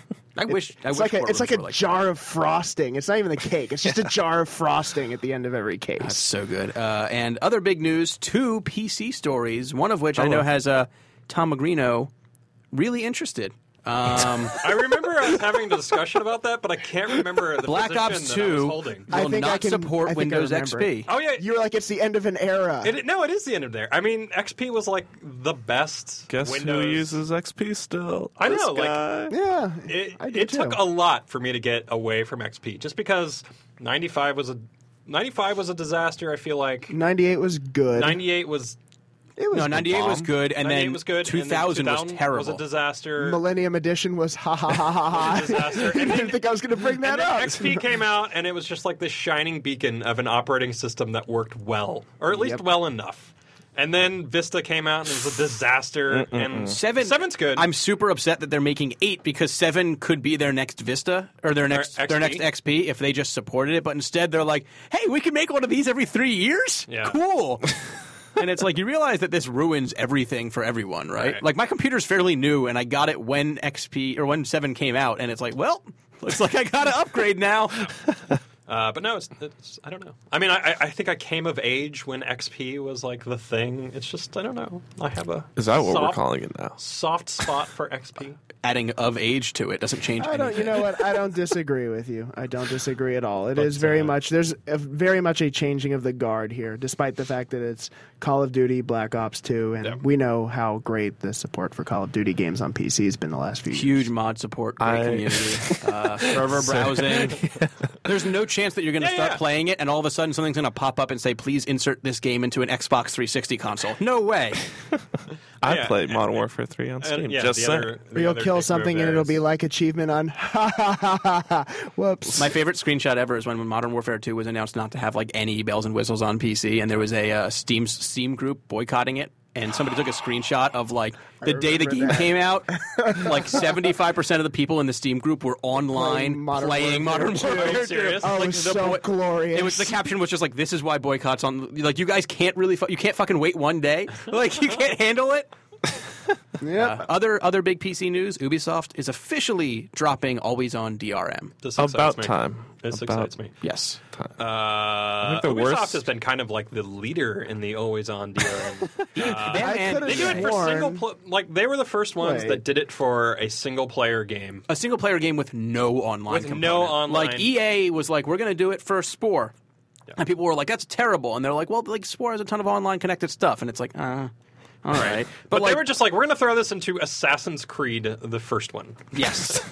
I wish I It's wish like a, it's courtrooms like a were like jar of frosting. It's not even the cake. It's just a jar of frosting at the end of every case. That's so good. Uh, and other big news: two P C stories. One of which I Oh. know has uh, Tom Magrino really interested. Um, I remember us having a discussion about that, but I can't remember the Black position Ops that I was two holding. I will think I not can- support I think I Windows remember. X P. Oh yeah, You were like, it's the end of an era. It, no, it is the end of there. I mean, X P was like the best. Guess Windows. who uses X P still? I This know, like- guy. yeah, It, I do it too. took a lot for me to get away from X P, just because ninety-five was a ninety-five was a disaster. I feel like ninety-eight was good. ninety-eight was It was No, ninety-eight was bomb. good, and ninety-eight then was good. two thousand and was then two thousand terrible. Was a disaster. Millennium Edition was ha ha ha ha ha. Disaster. I didn't think I was going to bring that And then up. X P came out, and it was just like this shining beacon of an operating system that worked well, or at least Yep. well enough. And then Vista came out, and it was a disaster. And Seven, seven's good. I'm super upset that they're making eight because seven could be their next Vista or their next X P? their next X P if they just supported it. But instead, they're like, "Hey, we can make one of these every three years. Yeah. Cool." And it's like you realize that this ruins everything for everyone, right? Right. Like my computer's fairly new, and I got it when X P or when seven came out, and it's like, well, looks like I got to upgrade now. Uh, but no, it's, it's I don't know. I mean, I, I think I came of age when X P was like the thing. It's just I don't know. I have a Is that what soft, we're calling it now? soft spot for X P. Adding of age to it doesn't change I don't. anything. You know what? I don't disagree with you. I don't disagree at all. It is very uh, much. There's a, very much a changing of the guard here, despite the fact that it's Call of Duty, Black Ops two, and Yeah. we know how great the support for Call of Duty games on P C has been the last few years. Huge mod support, great I- community, uh, server browsing. There's no chance that you're going to Yeah, start yeah. playing it, and all of a sudden something's going to pop up and say, "Please insert this game into an Xbox three sixty console." No way. I Yeah, played and- Modern Warfare three on And, Steam. yeah, just the saying. other, Or the you'll other kill big something move and there it'll is- be like achievement on ha ha ha ha ha. Whoops. My favorite screenshot ever is when Modern Warfare two was announced not to have like any bells and whistles on P C, and there was a uh, Steam Steam group boycotting it. And somebody took a screenshot of like the day the remember game that. came out. Like seventy-five percent of the people in the Steam group were online Playing Modern playing Warfare Modern two. Warfare. Are you two. serious? Oh, Like, it was the so boy- glorious. It was the caption was just like, "This is why boycotts on." Like, you guys can't really, fu- you can't fucking wait one day. Like, you can't handle it. Yep. Uh, other other big P C news: Ubisoft is officially dropping always on D R M. This excites About me. time. This About excites me. Yes. Uh, think the Ubisoft worst- has been kind of like the leader in the always-on D R M. Them I and- could've They do it for Sworn. single pl- like they were the first ones Wait. that did it for a single player game. a single player game with no online With component. no online. Like E A was like, we're going to do it for Spore. And people were like, that's terrible. And they're like, well, like Spore has a ton of online connected stuff. And it's like, uh, all right. But, But, like, they were just like, we're going to throw this into Assassin's Creed, the first one. yes.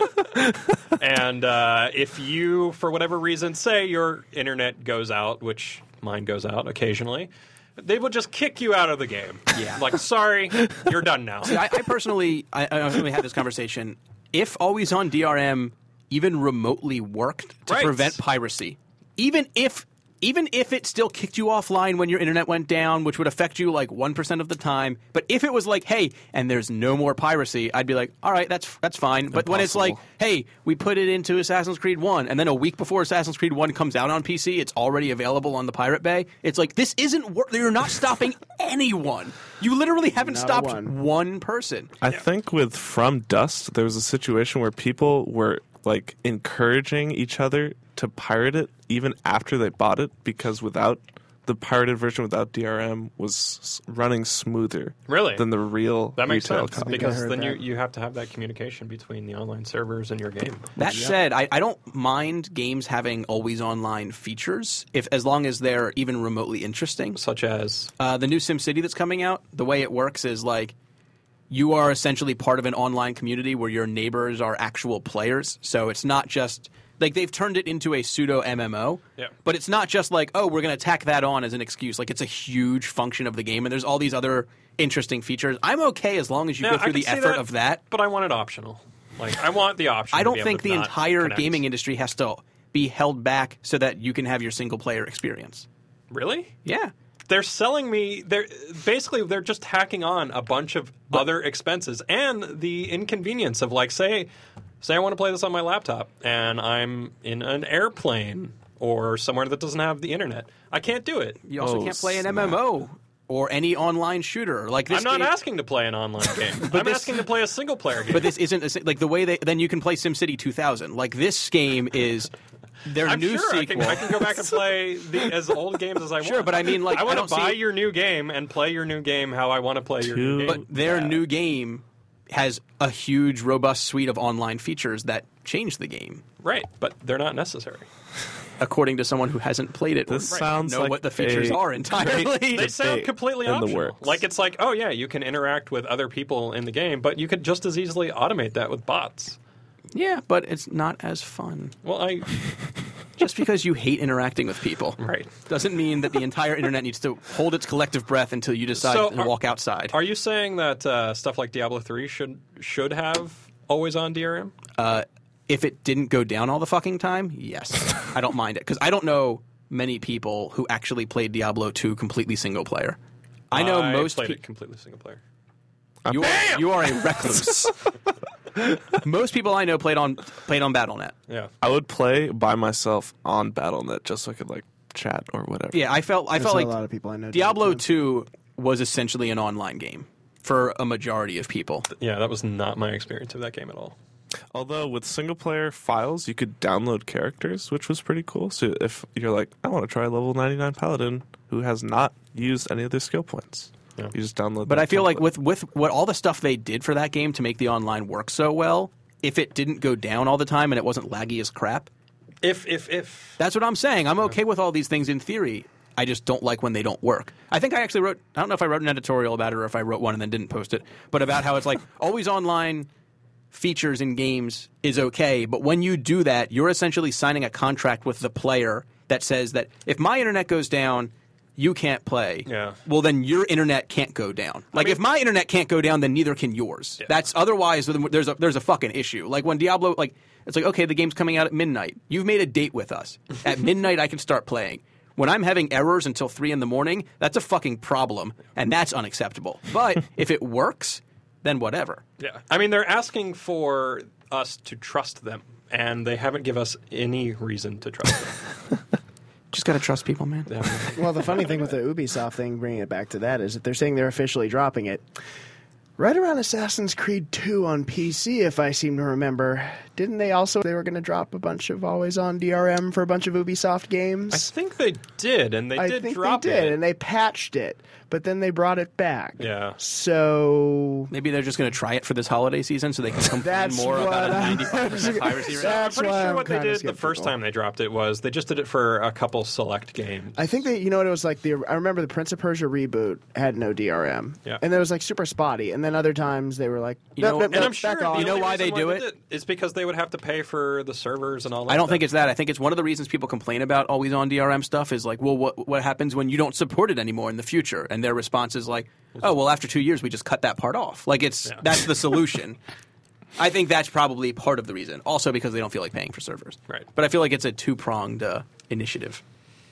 And uh, if you, for whatever reason, say your internet goes out, which mine goes out occasionally, they will just kick you out of the game. Yeah. Like, sorry, you're done now. I, I personally, I, I recently had this conversation. If always on D R M even remotely worked to Right. prevent piracy, even if even if it still kicked you offline when your internet went down, which would affect you like one percent of the time, but if it was like, hey, and there's no more piracy, I'd be like, all right, that's that's fine. But when it's like, Impossible. hey, we put it into Assassin's Creed one, and then a week before Assassin's Creed one comes out on P C, it's already available on the Pirate Bay. It's like, this isn't wor- you're not stopping anyone. You literally haven't Not a stopped one. one person. I think with From Dust, there was a situation where people were like encouraging each other to pirate it even after they bought it because without the pirated version without D R M was s- running smoother Really? than the real That makes retail sense copy. because I heard then you, that. you have to have that communication between the online servers and your game. That said, I, I don't mind games having always online features if as long as they're even remotely interesting. Such as, Uh, the new SimCity that's coming out, the way it works is like you are essentially part of an online community where your neighbors are actual players. So it's not just like they've turned it into a pseudo M M O. Yeah. But it's not just like, oh, we're going to tack that on as an excuse. Like it's a huge function of the game, and there's all these other interesting features. I'm okay as long as you Now, go I through can the see effort of that. but I want it optional. Like, I want the option. I to don't be able think to the not entire connect. gaming industry has to be held back so that you can have your single player experience. Really? Yeah. They're selling me. They're basically they're just hacking on a bunch of other expenses and the inconvenience of like say, say I want to play this on my laptop and I'm in an airplane or somewhere that doesn't have the internet. I can't do it. You also Oh, can't play an snap. M M O or any online shooter. Like this I'm not game- asking to play an online game. I'm this- asking to play a single player game. But this isn't a, si- like the way they. Then you can play SimCity two thousand. Like this game is their I'm new sure I sequel. can, I can go back and play the, as old games as I want. Sure, but I mean, like, I I want don't to buy see- your new game and play your new game how I want to play your Two- new game. But their new game has a huge, robust suite of online features that change the game, Right, but they're not necessary. according to someone who hasn't played it. This or sounds know like what the features a are entirely. They sound debate completely in the optional. works. Like it's like, oh yeah, you can interact with other people in the game, but you could just as easily automate that with bots. Yeah, but it's not as fun. Well, I Just because you hate interacting with people right. doesn't mean that the entire internet needs to hold its collective breath until you decide So to are- walk outside. Are you saying that uh, stuff like Diablo three should should have always on D R M? Uh, if it didn't go down all the fucking time, yes. I don't mind it. Because I don't know many people who actually played Diablo two completely single player. I know I most played pe- it completely single player. you, are, you are a recluse. Most people I know played on played on Battle dot net. Yeah. I would play by myself on Battle dot net just so I could like chat or whatever. Yeah, I felt I That's felt how like a lot of people I know. do Diablo it, too. two was essentially an online game for a majority of people. Yeah, that was not my experience of that game at all. Although with single player files, you could download characters, which was pretty cool. So if you're like, I want to try a level ninety-nine paladin who has not used any of their skill points, Yeah. you just download. But that I feel like template. with, with what all the stuff they did for that game to make the online work so well, if it didn't go down all the time and it wasn't laggy as crap, If if if that's what I'm saying. I'm okay with all these things in theory. I just don't like when they don't work. I think I actually wrote, I don't know if I wrote an editorial about it or if I wrote one and then didn't post it, but about how it's like always online features in games is okay, but when you do that, you're essentially signing a contract with the player that says that if my internet goes down, you can't play. Yeah. Well, then your internet can't go down. Like mean- if my internet can't go down, then neither can yours. Yeah. That's otherwise there's a there's a fucking issue. Like when Diablo, like it's like okay, the game's coming out at midnight. You've made a date with us. At midnight, I can start playing. When I'm having errors until three in the morning, that's a fucking problem, and that's unacceptable. But if it works, then whatever. yeah, I mean they're asking for us to trust them, and they haven't given us any reason to trust them. Just gotta trust people, man. Yeah. Well, the funny thing with the Ubisoft thing, bringing it back to that, is that they're saying they're officially dropping it right around Assassin's Creed two on P C, if I seem to remember. Didn't they also, they were going to drop a bunch of always-on D R M for a bunch of Ubisoft games? I think they did, and they I did think drop they did, it. and they patched it, but then they brought it back. Yeah. So Maybe they're just going to try it for this holiday season so they can complain That's more about what a I'm- ninety-five percent piracy rate. I'm That's pretty why sure I'm what they kinda did the first skeptical. time they dropped it was they just did it for a couple select games. I think that, you know what it was like, the I remember the Prince of Persia reboot had no D R M. Yeah. And it was like super spotty, and then other times they were like, You know- nope, nope, And nope, I'm sure back the off. You know only why reason they do it? did is because they would have to pay for the servers and all that. I don't stuff. think it's that. I think it's one of the reasons people complain about always on D R M stuff is like, well, what what happens when you don't support it anymore in the future? And their response is like, oh, well, after two years, we just cut that part off. Like it's Yeah. that's the solution. I think that's probably part of the reason. Also because they don't feel like paying for servers. Right. But I feel like it's a two pronged uh, initiative.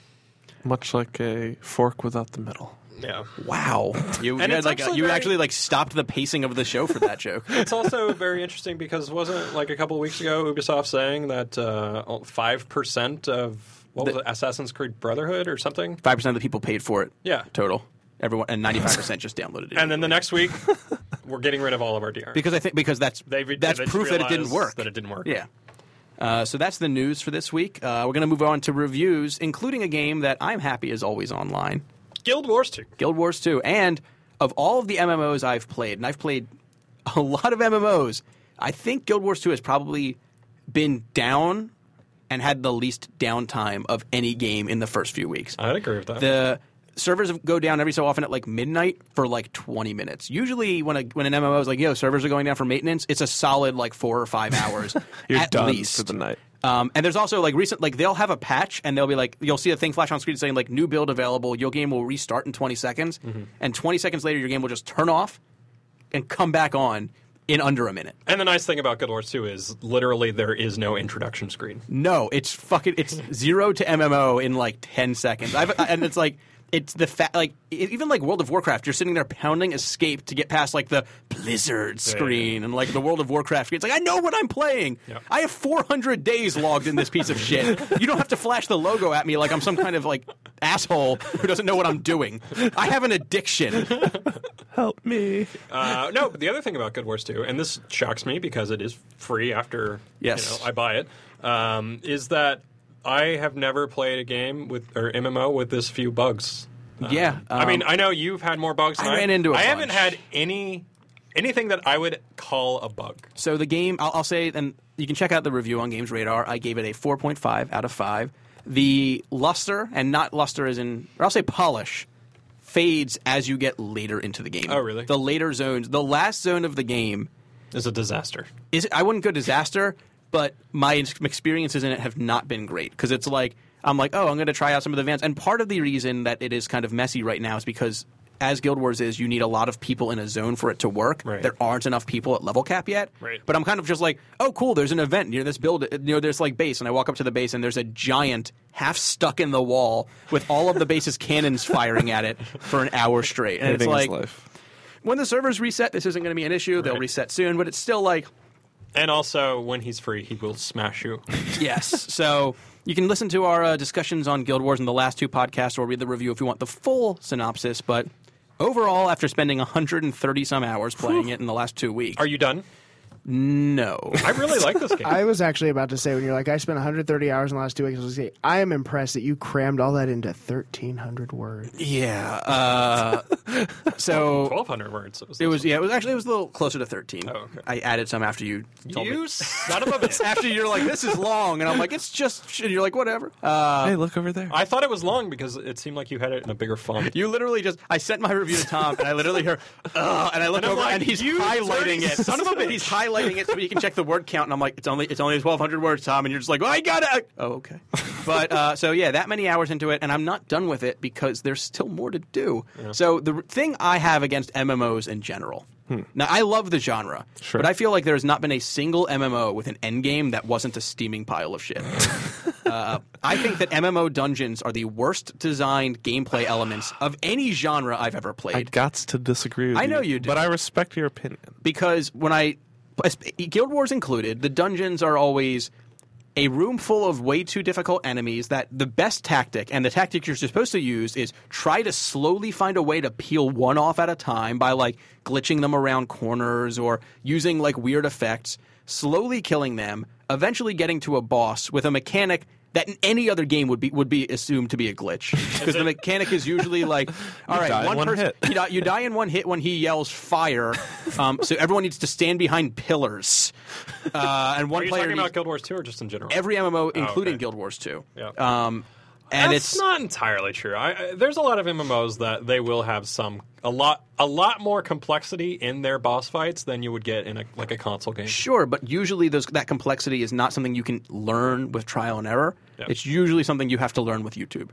much like a fork without the middle. Yeah. Wow, you And you, it's had like actually you very- actually like stopped the pacing of the show for that joke. It's also very interesting because wasn't like a couple of weeks ago Ubisoft saying that uh, five percent of what was The- it, Assassin's Creed Brotherhood or something? Five percent of the people paid for it. Yeah. total. Everyone and ninety five percent just downloaded it. And then the next week, we're getting rid of all of our D R M. because I think because that's They re- that's they just proof that it didn't realized work. That it didn't work. Yeah. Uh, so that's the news for this week. Uh, we're going to move on to reviews, including a game that I'm happy is always online, Guild Wars two. Guild Wars two. And of all of the M M Os I've played, and I've played a lot of M M Os, I think Guild Wars two has probably been down and had the least downtime of any game in the first few weeks. I'd agree with that. The servers go down every so often at like midnight for like twenty minutes. Usually when a, when an M M O is like, yo, servers are going down for maintenance, it's a solid like four or five hours You're at done least. for the night. Um, and there's also like recent, like they'll have a patch and they'll be like, you'll see a thing flash on screen saying like new build available. Your game will restart in twenty seconds, Mm-hmm. and twenty seconds later your game will just turn off and come back on in under a minute. And the nice thing about Guild Wars two is literally there is no introduction screen. No, it's fucking it's zero to M M O in like ten seconds. I've, and it's like it's the fa- like even like World of Warcraft, you're sitting there pounding escape to get past like the Blizzard screen and like the World of Warcraft screen. It's like I know what I'm playing. Yep. I have four hundred days logged in this piece of shit. You don't have to flash the logo at me like I'm some kind of like asshole who doesn't know what I'm doing. I have an addiction. Help me. Uh, no, but the other thing about Guild Wars two, and this shocks me because it is free after Yes. you know, I buy it, um, is that I have never played a game with or M M O with this few bugs. Yeah, I mean, um, I know you've had more bugs. Than I ran into a I haven't bunch. had any anything that I would call a bug. So the game, I'll, I'll say, and you can check out the review on Games Radar. I gave it a four point five out of five. The luster, and not luster as in, or I'll say polish, fades as you get later into the game. Oh, really? The later zones, the last zone of the game It's a disaster. is. I wouldn't go disaster, but my ex- experiences in it have not been great because it's like I'm like, oh, I'm going to try out some of the events, and part of the reason that it is kind of messy right now is because. As Guild Wars is, you need a lot of people in a zone for it to work. Right. There aren't enough people at level cap yet. Right. But I'm kind of just like, oh, cool, there's an event near this build, near this like base, and I walk up to the base, and there's a giant half stuck in the wall with all of the base's cannons firing at it for an hour straight. And Hating it's his like, life. when the servers reset, this isn't going to be an issue. They'll Right. reset soon, but it's still like, And also, when he's free, he will smash you. yes. So you can listen to our uh, discussions on Guild Wars in the last two podcasts, or read the review if you want the full synopsis. But overall, after spending one hundred thirty some hours playing it in the last two weeks, Are you done? No. I really like this game. I was actually about to say, when you're like, I spent one hundred thirty hours in the last two weeks, I was going to say, I am impressed that you crammed all that into thirteen hundred words. Yeah. Uh, so twelve hundred words. It was, it was. Yeah. It was actually it was a little closer to thirteen. Oh, okay. I added some after you told You me. son of a bitch. After you're like, this is long, and I'm like, it's just. And you're like, whatever. Uh, Hey, look over there. I thought it was long because it seemed like you had it in a bigger font. You literally just. I sent my review to Tom, and I literally hear, Ugh, and I look And I'm over, like, and he's you highlighting dirty it. son of a bitch. He's highlighting it so he can check the word count, and I'm like, it's only it's only twelve hundred words, Tom, and you're just like, oh, I got it. Oh, okay. But uh, so yeah, that many hours into it, and I'm not done with it because there's still more to do. Yeah. So the thing I have against M M Os in general. Hmm. Now, I love the genre, sure. but I feel like there has not been a single M M O with an endgame that wasn't a steaming pile of shit. uh, I think that M M O dungeons are the worst designed gameplay elements of any genre I've ever played. I gots to disagree with I you. know you do. But I respect your opinion. Because when I... Guild Wars included, the dungeons are always a room full of way too difficult enemies that the best tactic, and the tactic you're supposed to use, is try to slowly find a way to peel one off at a time by, like, glitching them around corners or using, like, weird effects, slowly killing them, eventually getting to a boss with a mechanic that in any other game would be would be assumed to be a glitch, because the mechanic is usually like, all right, die in one, one person hit. you, die, you die in one hit when he yells fire, um, so everyone needs to stand behind pillars, uh, and one Are you player talking needs, about Guild Wars two or just in general? every M M O, including okay. Guild Wars two. Yeah. Um, and That's it's not entirely true. I, I, there's a lot of M M Os that they will have some a lot a lot more complexity in their boss fights than you would get in a like a console game. Sure, but usually those that complexity is not something you can learn with trial and error. Yep. It's usually something you have to learn with YouTube.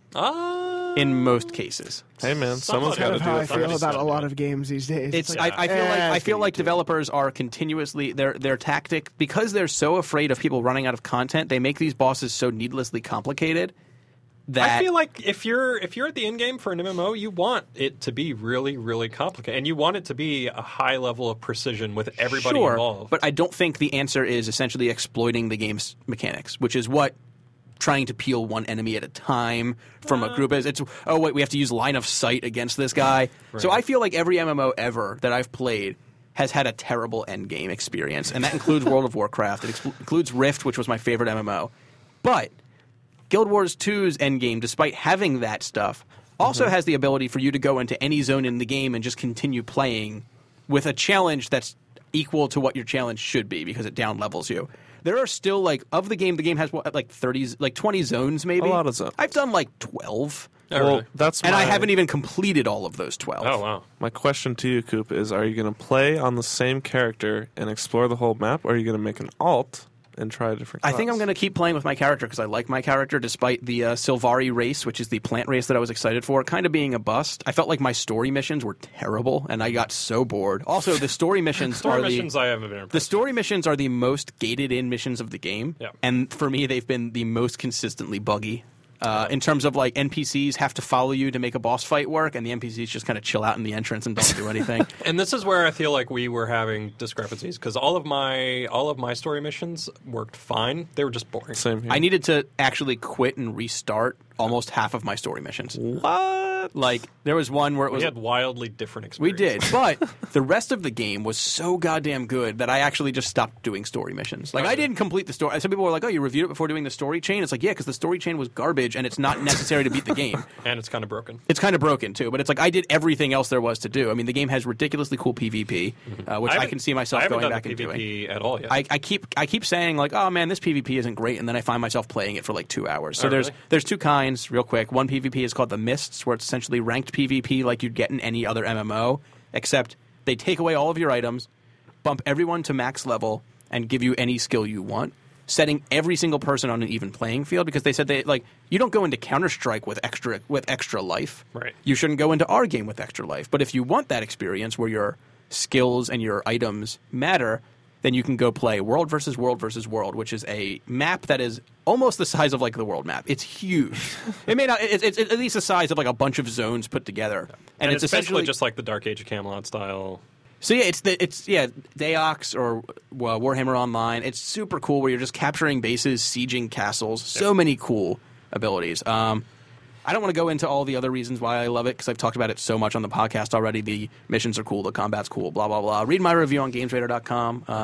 Uh, In most cases. Hey, man, Somewhat someone's got Kind to of do how I it feel first. about a lot of games these days. It's. like, I, I feel eh, like I it's feel gonna like be too- developers are continuously their their tactic, because they're so afraid of people running out of content. They make these bosses so needlessly complicated that I feel like if you're if you're at the end game for an M M O, you want it to be really really complicated, and you want it to be a high level of precision with everybody sure, involved. but I don't think the answer is essentially exploiting the game's mechanics, which is what trying to peel one enemy at a time from a group is. It's oh wait, we have to use line of sight against this guy. So I feel like every M M O ever that I've played has had a terrible end game experience, and that includes World of Warcraft. It ex- includes Rift, which was my favorite M M O, but Guild Wars two's endgame, despite having that stuff, also has the ability for you to go into any zone in the game and just continue playing with a challenge that's equal to what your challenge should be, because it down levels you. There are still, like, of the game, the game has what, like thirty, like twenty zones maybe. A lot of zones. I've done like twelve, Oh, Well, really? that's and my, I haven't even completed all of those twelve. Oh wow. my question to you, Coop, is are you going to play on the same character and explore the whole map, or are you going to make an alt and try a different I class? think I'm going to keep playing with my character because I like my character, despite the uh, Sylvari race, which is the plant race that I was excited for, kind of being a bust. I felt like my story missions were terrible, and I got so bored. Also, the story missions Story are missions the I haven't been the impressed. story missions are the most gated-in missions of the game, Yeah. and for me, they've been the most consistently buggy. Uh, in terms of, like, N P Cs have to follow you to make a boss fight work, and the N P Cs just kind of chill out in the entrance and don't do anything. And this is where I feel like we were having discrepancies because all of my all of my story missions worked fine. They were just boring. Same here. I needed to actually quit and restart almost half of my story missions. What? Like, there was one where it We was... had wildly different We experiences. did, but the rest of the game was so goddamn good that I actually just stopped doing story missions. Like, I didn't complete the story. Some people were like, oh, you reviewed it before doing the story chain? It's like, yeah, because the story chain was garbage, and it's not necessary to beat the game. And it's kind of broken. It's kind of broken, too, but it's like I did everything else there was to do. I mean, the game has ridiculously cool PvP, uh, which I, haven't- can see myself I haven't going done back the and doing. PvP at all yet. I, I keep I keep saying, like, oh man, this PvP isn't great, and then I find myself playing it for like two hours. So Oh, there's really? there's two kinds, real quick. One PvP is called the Mists, where it's essentially ranked PvP like you'd get in any other M M O, except they take away all of your items, bump everyone to max level, and give you any skill you want, setting every single person on an even playing field, because they said they like you don't go into Counter-Strike with extra with extra life. Right. You shouldn't go into our game with extra life. But if you want that experience where your skills and your items matter, then you can go play World versus World versus World, which is a map that is almost the size of like the world map. It's huge. It may not. It's, it's at least the size of like a bunch of zones put together, and, and it's, it's, essentially basically just like the Dark Age of Camelot style. so yeah, it's the it's yeah, Daox or well, Warhammer Online. It's super cool where you're just capturing bases, sieging castles. So many cool abilities. Um, I don't want to go into all the other reasons why I love it because I've talked about it so much on the podcast already. The missions are cool, the combat's cool, blah blah blah. Read my review on GamesRadar dot com. Uh,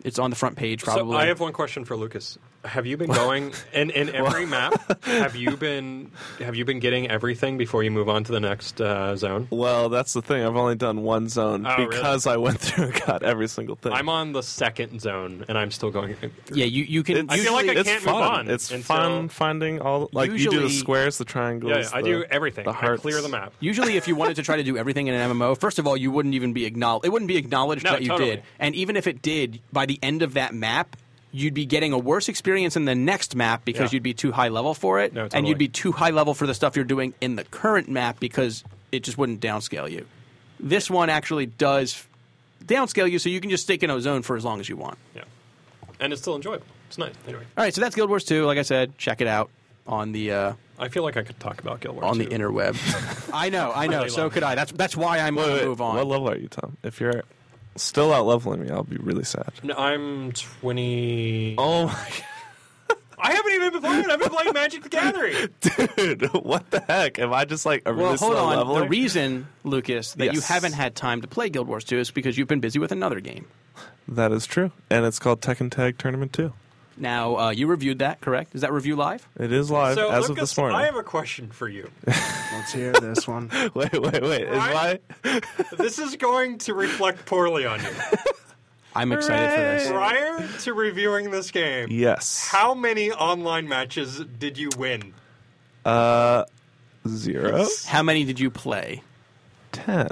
It's on the front page, probably. So I have one question for Lucas. Have you been going in, in every map? Have you been have you been getting everything before you move on to the next uh, zone? Well, that's the thing. I've only done one zone Oh, because I went through and got every single thing. I'm on the second zone, and I'm still going. Through. Yeah, you, you can. I feel like I it's can't move fun. on It's until- fun finding all like you do Usually- the squares, the triangles. Yeah, yeah, I the- do everything. The I hearts. clear the map. Usually, if you wanted to try to do everything in an M M O, first of all, you wouldn't even be acknowledged. It wouldn't be acknowledged No, that you totally. did. And even if it did, by the end of that map, you'd be getting a worse experience in the next map because Yeah. you'd be too high level for it, No, and totally. you'd be too high level for the stuff you're doing in the current map because it just wouldn't downscale you. This one actually does downscale you, so you can just stick in a zone for as long as you want. Yeah, and it's still enjoyable. It's nice. Anyway, All right, so that's Guild Wars two. Like I said, check it out on the uh, I feel like I could talk about Guild Wars on the too. interweb. I know, I know. Really So long. could I. That's that's why I'm Wait, going to wait, move on. What level are you, Tom? If you're still out leveling me, I'll be really sad. No, I'm twenty. Oh my I haven't even been playing. I've been playing Magic the Gathering. dude, what the heck? Am I just like a really Well, hold slow on. leveler? The reason, Lucas, that you Yes. haven't had time to play Guild Wars two is because you've been busy with another game. That is true, and it's called Tekken Tag Tournament two. Now, uh, you reviewed that, correct? Is that review live? It is live So, as Lucas, of this morning. I have a question for you. Let's hear this one. Wait, wait, wait. Is Right? my This is going to reflect poorly on you. I'm excited for this. Prior to reviewing this game, yes? how many online matches did you win? Uh, zero, How many did you play? ten.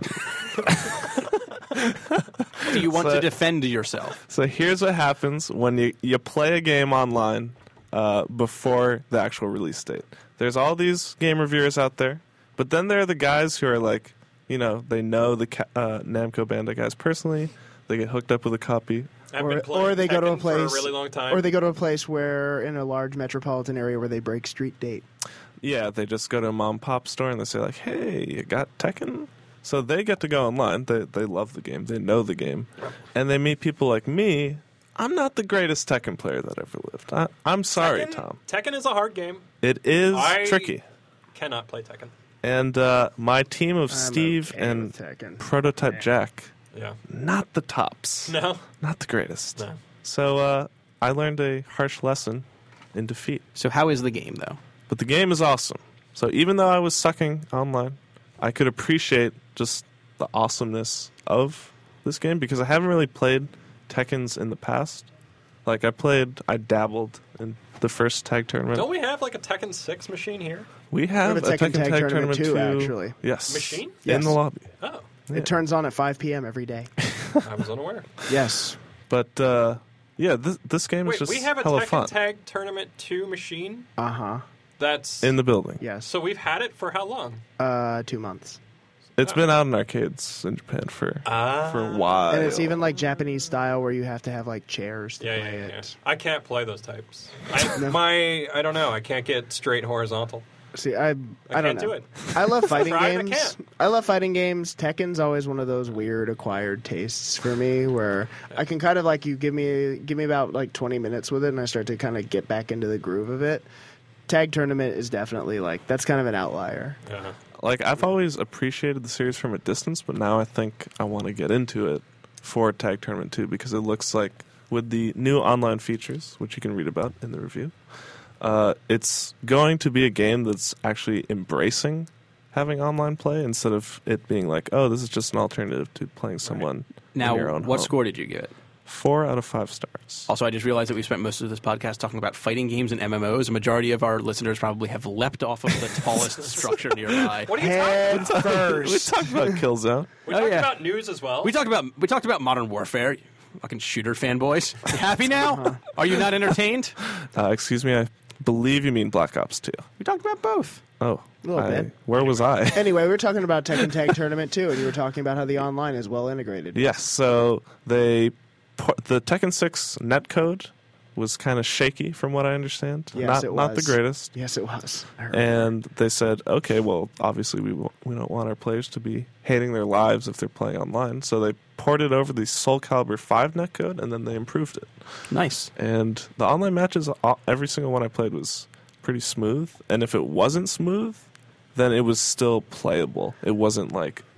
Do you want So- to defend yourself? So here's what happens when you, you play a game online uh, before the actual release date. There's all these game reviewers out there, but then there are the guys who are like, you know, they know the ca- uh, Namco Bandai guys personally. They get hooked up with a copy. I've Or, been playing or they go to a Tekken place, for a really long time. or they go to a place where in a large metropolitan area where they break street date. Yeah, they just go to a mom and pop store and they say like, "Hey, you got Tekken?" So they get to go online. They they love the game. They know the game, and they meet people like me. I'm not the greatest Tekken player that ever lived. I, I'm sorry, Tekken, Tom. Tekken is a hard game. It is I- tricky. Cannot play Tekken. And uh, my team of I'm Steve okay and with Tekken. Prototype Jack, Yeah. not the tops. No. Not the greatest. No. So uh, I learned a harsh lesson in defeat. So how is the game, though? But the game is awesome. So even though I was sucking online, I could appreciate just the awesomeness of this game because I haven't really played Tekkens in the past. Like I played, I dabbled in the first tag tournament. Don't we have like a Tekken six machine here? We have, We have a Tekken Tag Tournament too, two, actually. Yes, Machine? in Yes. the lobby. Oh, It turns on at five p.m. every day. I was unaware. Yes. But uh, yeah, this, this game Wait, is just we have a hella Tekken fun Tag Tournament two machine? Uh huh. That's... in the building. Yes. So we've had it for how long? Uh, two months. It's been out in arcades in Japan for Ah. for a while. And it's even like Japanese style where you have to have like chairs to Yeah, yeah, play yeah, it. yeah. I can't play those types. I, my, I don't know. I can't get straight horizontal. See, I I, I don't can't know. do it. I love fighting tried, I games. can't. I love fighting games. Tekken's always one of those weird acquired tastes for me, where I can kind of like you give me give me about like twenty minutes with it, and I start to kind of get back into the groove of it. Tag Tournament is definitely like that's kind of an outlier. Yeah. like I've always appreciated the series from a distance, but now I think I want to get into it for Tag Tournament two because it looks like with the new online features, which you can read about in the review, uh, it's going to be a game that's actually embracing having online play instead of it being like, oh, this is just an alternative to playing someone Now, in your own what home. score did you give it? Four out of five stars. Also, I just realized that we spent most of this podcast talking about fighting games and M M Os. A majority of our listeners probably have leapt off of the tallest structure nearby. What are you talking Head about? We first. talked about Killzone. We Oh, talked yeah. about news as well. We talked about we talked about Modern Warfare. You fucking shooter fanboys. You happy now? Are you not entertained? Uh, excuse me, I believe you mean Black Ops two. We talked about both. Oh, A little I- bit. where was I? Anyway, we were talking about Tekken Tag Tournament too, and you were talking about how the online is well integrated. Yes, so they pu- the Tekken six netcode was kind of shaky from what I understand. Yes, not it not the was. greatest. Yes, it was. I remember. And they said, okay, well, obviously we won't, we don't want our players to be hating their lives if they're playing online. So they ported over the Soul Calibur five netcode, and then they improved it. Nice. And the online matches, all- every single one I played was pretty smooth. And if it wasn't smooth, then it was still playable. It wasn't like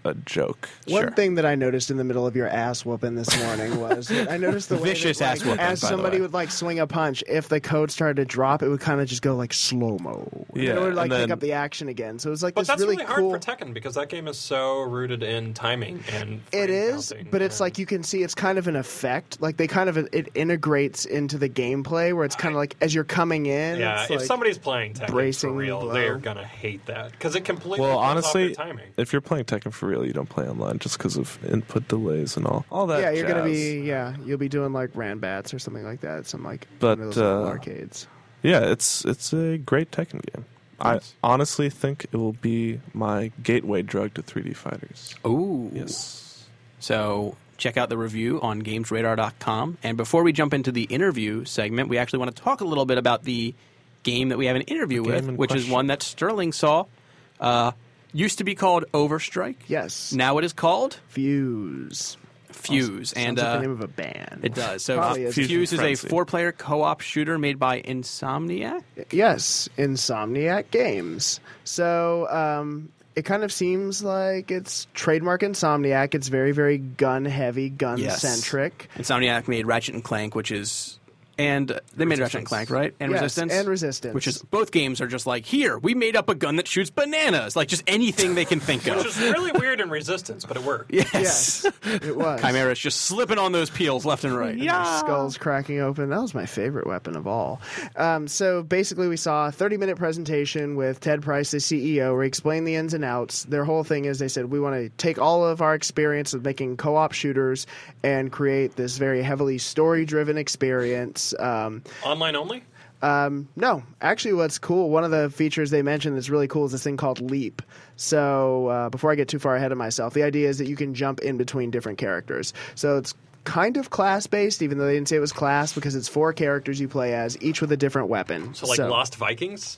a joke. One Sure. thing that I noticed in the middle of your ass whooping this morning was that I noticed the way Vicious that, like, ass whooping, as by the somebody way. would like swing a punch, if the code started to drop, it would kind of just go like slow mo. Yeah, it would like and then- pick up the action again. So it was like But this that's really, really, cool. hard for Tekken because that game is so rooted in timing and It frame is, counting but it's and- like you can see it's kind of an effect. Like they kind of it integrates into the gameplay where it's kind of like as you're coming in. yeah. it's If like, somebody's playing Tekken for bracing real, blow. they're gonna hate that because it completely Well, throws off honestly, their timing. if you're playing Tekken for real, you don't play online just because of input delays and all. All that. yeah, you're gonna jazz. be yeah, you'll be doing like Ranbats or something like that. Some like But, one of those little uh, arcades. Yeah, it's it's a great Tekken game. Nice. I honestly think it will be my gateway drug to three D fighters. Ooh. Yes. So check out the review on games radar dot com. And before we jump into the interview segment, we actually want to talk a little bit about the game that we have an interview The game with, in which is question. one that Sterling saw. Uh, used to be called Overstrike. Yes, Now it is called Fuse. Fuse. Sounds and like uh, the name of a band. it does. So Probably uh, is. Fuse Fusion is a Frenzy. four-player co-op shooter made by Insomniac. Yes, Insomniac Games. So um, it kind of seems like it's trademark Insomniac. It's very, very gun heavy, gun centric. Insomniac made Ratchet and Clank, which is, and uh, they made Ratchet and Clank, right? And Yes, Resistance, and Resistance. which is both games are just like here we made up a gun that shoots bananas, like just anything they can think Which of. is really weird in Resistance, but it worked. Yes, Yes, it was. Chimera's just slipping on those peels left and right. Their skulls cracking open. That was my favorite weapon of all. Um, so basically, we saw a thirty-minute presentation with Ted Price, the C E O, where he explained the ins and outs. Their whole thing is they said, we want to take all of our experience of making co-op shooters and create this very heavily story-driven experience. Um, Online only? um, no, actually, what's cool, one of the features they mentioned that's really cool is this thing called Leap. So uh, before I get too far ahead of myself, the idea is that you can jump in between different characters. So it's kind of class-based, even though they didn't say it was class, because it's four characters you play as, each with a different weapon. So like Lost Vikings?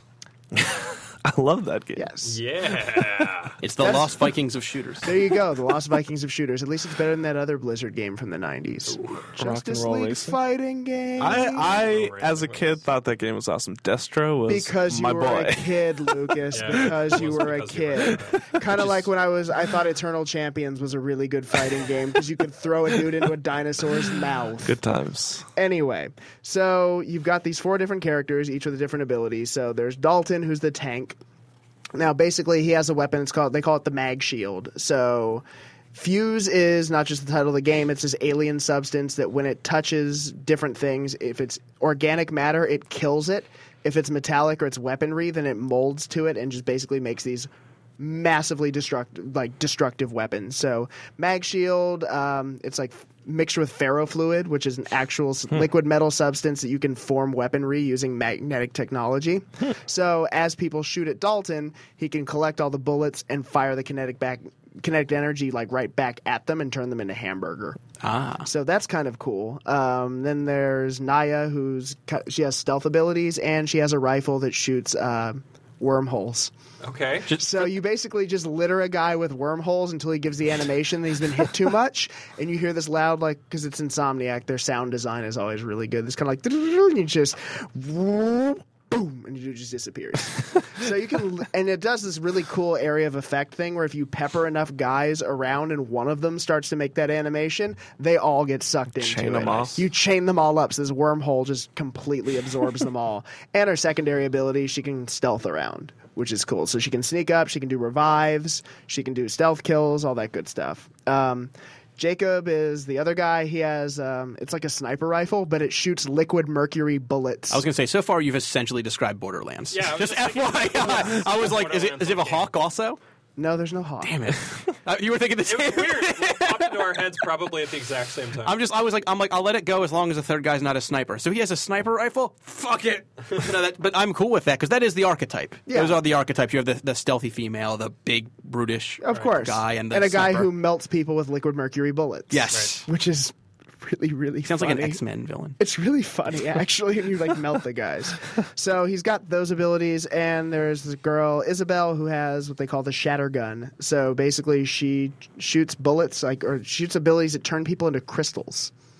I love that game. Yes. Yeah. It's the That's- Lost Vikings of shooters. There you go, the Lost Vikings of shooters. At least it's better than that other Blizzard game from the nineties. Justice Roll League Racing? fighting game. I, I Oh, as a right. kid, thought that game was awesome. Destro was because you my were boy. a kid, Lucas. Yeah, because it you was were a because you were kid. Kind of like when I was, I thought Eternal Champions was a really good fighting game because you could throw a dude into a dinosaur's mouth. Good times. Anyway, so you've got these four different characters, each with a different ability. So there's Dalton, who's the tank. Now, basically, he has a weapon. It's called they call it the Mag Shield. So, Fuse is not just the title of the game. It's this alien substance that, when it touches different things, if it's organic matter, it kills it. If it's metallic or it's weaponry, then it molds to it and just basically makes these massively destructive, like destructive weapons. So, Mag Shield, um, it's like mixed with ferrofluid, which is an actual s liquid metal substance that you can form weaponry using magnetic technology. So as people shoot at Dalton, he can collect all the bullets and fire the kinetic back kinetic energy like right back at them and turn them into hamburger. Ah, So that's kind of cool. Um, then there's Naya, who's she has stealth abilities and she has a rifle that shoots uh, wormholes. Okay. So you basically just litter a guy with wormholes until he gives the animation that he's been hit too much, and you hear this loud, like, because it's Insomniac, their sound design is always really good. It's kind of like, and you just, boom, and it just disappears. So you can, and it does this really cool area of effect thing where if you pepper enough guys around and one of them starts to make that animation, they all get sucked into Chain it. them off. You chain them all up, so this wormhole just completely absorbs them all. And her secondary ability, she can stealth around, which is cool. So she can sneak up, she can do revives, she can do stealth kills, all that good stuff. Um, Jacob is the other guy. He has, um, it's like a sniper rifle, but it shoots liquid mercury bullets. I was going to say, so far you've essentially described Borderlands. Yeah, I was just just F Y thinking- I. I was like, is it, is it a Borderlands hawk also? no, there's no hawk. Damn it. Uh, you were thinking the It same was weird. It popped into our heads probably at the exact same time. I'm just, I was like, I'm like, I'll let it go as long as the third guy's not a sniper. So he has a sniper rifle? Fuck it. You know, that, but I'm cool with that because that is the archetype. Yeah. Those are the archetypes. You have the, the stealthy female, the big, brutish Of course. guy, and the a guy sniper. who melts people with liquid mercury bullets. Yes. Which is really, really Sounds funny. like an X-Men villain. It's really funny, actually, and you like melt the guys. So he's got those abilities, and there's this girl, Isabel, who has what they call the shatter gun. So basically, she shoots bullets, like or shoots abilities that turn people into crystals.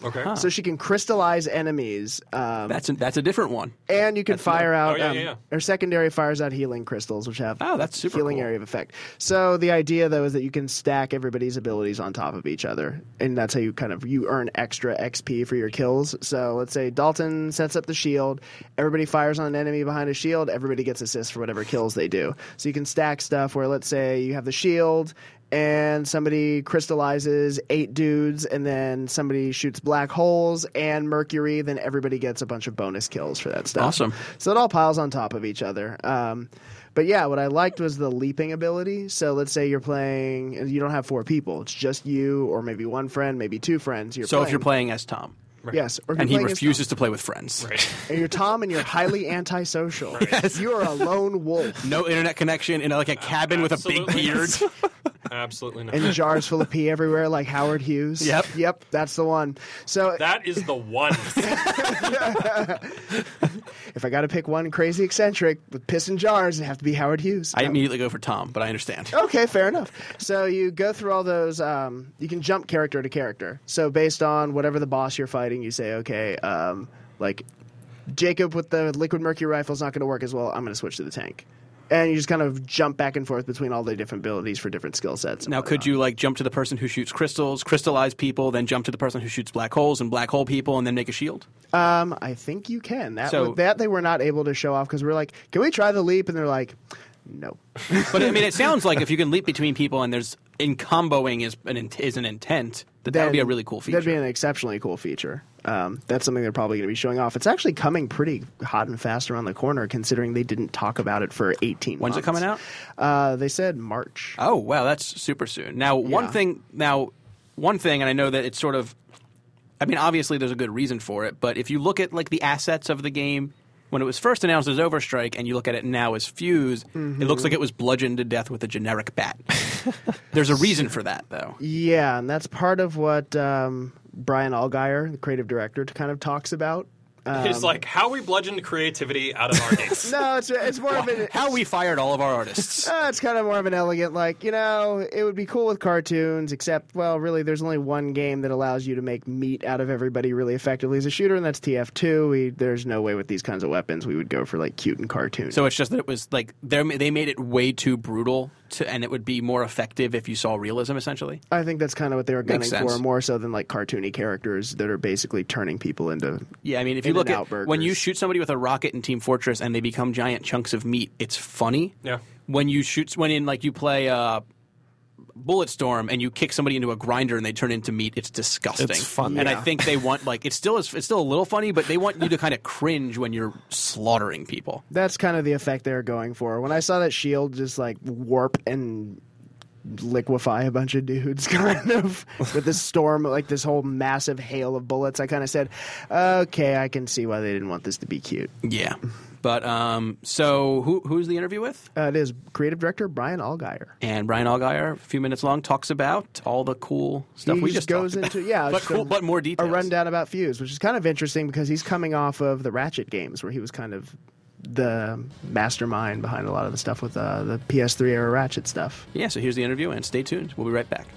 Okay. So she can crystallize enemies. Um, That's a, that's a different one. and you can fire out. Oh, yeah, um, yeah, yeah. Her secondary fires out healing crystals, which have Oh, that's super healing cool. area of effect. So the idea, though, is that you can stack everybody's abilities on top of each other, and that's how you kind of you earn extra X P for your kills. So let's say Dalton sets up the shield, everybody fires on an enemy behind a shield, everybody gets assists for whatever kills they do. So you can stack stuff where, let's say, you have the shield. And somebody crystallizes eight dudes, and then somebody shoots black holes and Mercury, then everybody gets a bunch of bonus kills for that stuff. Awesome. So it all piles on top of each other. Um, but yeah, what I liked was the leaping ability. So let's say you're playing, and you don't have four people. It's just you or maybe one friend, maybe two friends. You're So playing. if you're playing as Tom, Yes. Or if and you're he playing as refuses to play with friends, Right. Tom, and you're Tom and you're highly antisocial. Yes. You are a lone wolf. no internet connection in like a cabin with a big Absolutely beard. not. Absolutely not. And jars full of pee everywhere like Howard Hughes. Yep. Yep, that's the one. So That is the one. if I got to pick one crazy eccentric with piss in jars, it'd have to be Howard Hughes. I Um, immediately go for Tom, but I understand. Okay, fair enough. So you go through all those. Um, you can jump character to character. So based on whatever the boss you're fighting, you say, okay, um, like Jacob with the liquid mercury rifle is not going to work as well. I'm going to switch to the tank. And you just kind of jump back and forth between all the different abilities for different skill sets. and Now, could whatnot. you like jump to the person who shoots crystals, crystallize people, then jump to the person who shoots black holes and black hole people, and then make a shield? Um, I think you can. That So- that they were not able to show off because we're like, can we try the leap? And they're like, no. But I mean, it sounds like if you can leap between people and there's in comboing is an int- is an intent, that that would be a Then really cool feature. That'd be an exceptionally cool feature. Um, that's something they're probably going to be showing off. It's actually coming pretty hot and fast around the corner, considering they didn't talk about it for eighteen When's months. it coming out? Uh, they said March. Oh wow, that's super soon. Now, one Yeah. thing. Now, one thing, and I know that it's sort of. I mean, obviously, there's a good reason for it, but if you look at like the assets of the game when it was first announced as Overstrike, and you look at it now as Fuse, Mm-hmm. it looks like it was bludgeoned to death with a generic bat. There's a reason for that, though. Yeah, and that's part of what um, Brian Allgeier, the creative director, kind of talks about. Um, It's like how we bludgeoned creativity out of our games. no, it's it's more of an How we fired all of our artists. Uh, it's kind of more of an elegant, like, you know, it would be cool with cartoons, except, well, really, there's only one game that allows you to make meat out of everybody really effectively as a shooter, and that's T F two. We, there's no way with these kinds of weapons we would go for, like, cute and cartoon. So it's just that it was like they're- they made it way too brutal, to, and it would be more effective if you saw realism, essentially. I think that's kind of what they were gunning Makes sense. for, more so than, like, cartoony characters that are basically turning people into... Yeah, I mean, if you In look and at out burgers. when you shoot somebody with a rocket in Team Fortress and they become giant chunks of meat, it's funny. Yeah. When you shoot, when in like you play uh, Bulletstorm and you kick somebody into a grinder and they turn into meat, it's disgusting. It's fun. and I Yeah. think they want like it's still it's still a little funny, but they want you to kind of cringe when you're slaughtering people. That's kind of the effect they were going for. When I saw that shield just, like, warp and liquefy a bunch of dudes kind of with this storm, like this whole massive hail of bullets, I kind of said, okay, I can see why they didn't want this to be cute. Yeah, but um, so who who's the interview with? Uh, it is creative director Brian Allgeier. And Brian Allgeier, a few minutes long, talks about all the cool stuff He we just just goes talked into about. yeah, but just cool, a, but more a details. rundown about Fuse, which is kind of interesting because he's coming off of the Ratchet games where he was kind of the mastermind behind a lot of the stuff with uh, the P S three era Ratchet stuff. Yeah, so here's the interview, and stay tuned. We'll be right back.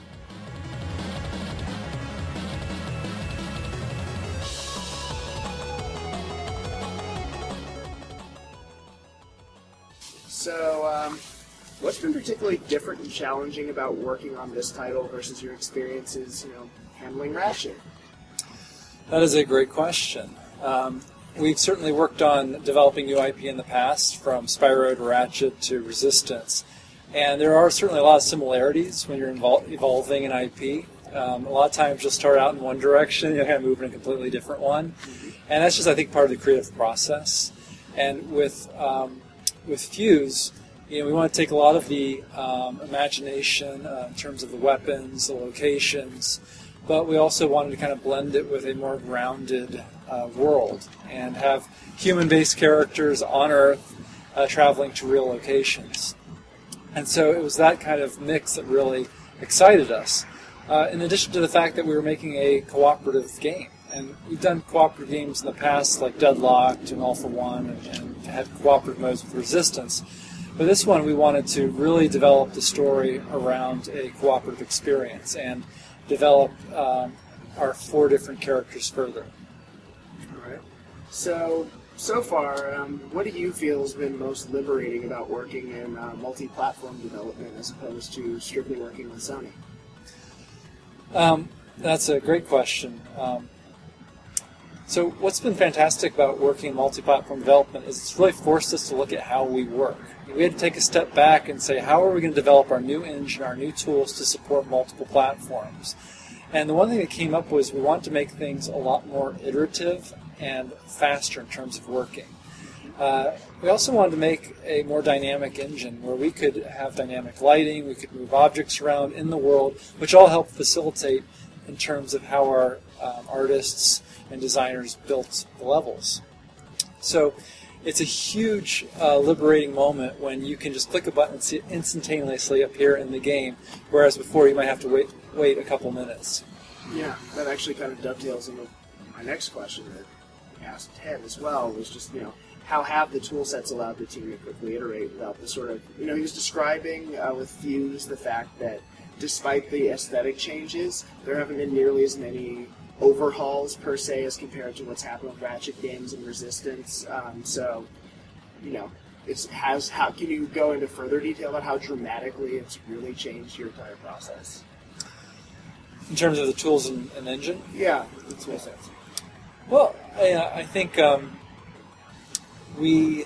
So, um, what's been particularly different and challenging about working on this title versus your experiences, you know, handling Ratchet? That is a great question. Um, we've certainly worked on developing new I P in the past, from Spyro to Ratchet to Resistance, and there are certainly a lot of similarities when you're invol- evolving an I P. Um, a lot of times you'll start out in one direction, you'll kind of move in a completely different one, and that's just, I think, part of the creative process. And with um, with Fuse, you know, we want to take a lot of the um, imagination uh, in terms of the weapons, the locations, but we also wanted to kind of blend it with a more grounded uh, world and have human-based characters on Earth uh, traveling to real locations. And so it was that kind of mix that really excited us, uh, in addition to the fact that we were making a cooperative game. And we've done cooperative games in the past, like Deadlocked and All for One, and, and had cooperative modes with Resistance. But this one, we wanted to really develop the story around a cooperative experience and develop um, our four different characters further. All right. So, so far, um, what do you feel has been most liberating about working in uh, multi-platform development as opposed to strictly working with Sony? Um, that's a great question. Um, so what's been fantastic about working in multi-platform development is it's really forced us to look at how we work. We had to take a step back and say, how are we going to develop our new engine, our new tools to support multiple platforms? And the one thing that came up was we want to make things a lot more iterative and faster in terms of working. Uh, we also wanted to make a more dynamic engine where we could have dynamic lighting, we could move objects around in the world, which all help facilitate in terms of how our um, artists and designers built the levels. So it's a huge uh, liberating moment when you can just click a button and see it instantaneously appear in the game, whereas before you might have to wait wait a couple minutes. Yeah, that actually kind of dovetails into my next question that I asked Ted as well, was just, you know, how have the tool sets allowed the team to quickly iterate without the sort of, you know, he was describing uh, with Fuse the fact that despite the aesthetic changes, there haven't been nearly as many overhauls per se as compared to what's happened with Ratchet games and Resistance. Um, so, you know, it's has how can you go into further detail about how dramatically it's really changed your entire process? In terms of the tools and, and engine? Yeah, the tool sets. Well, I, I think um, we.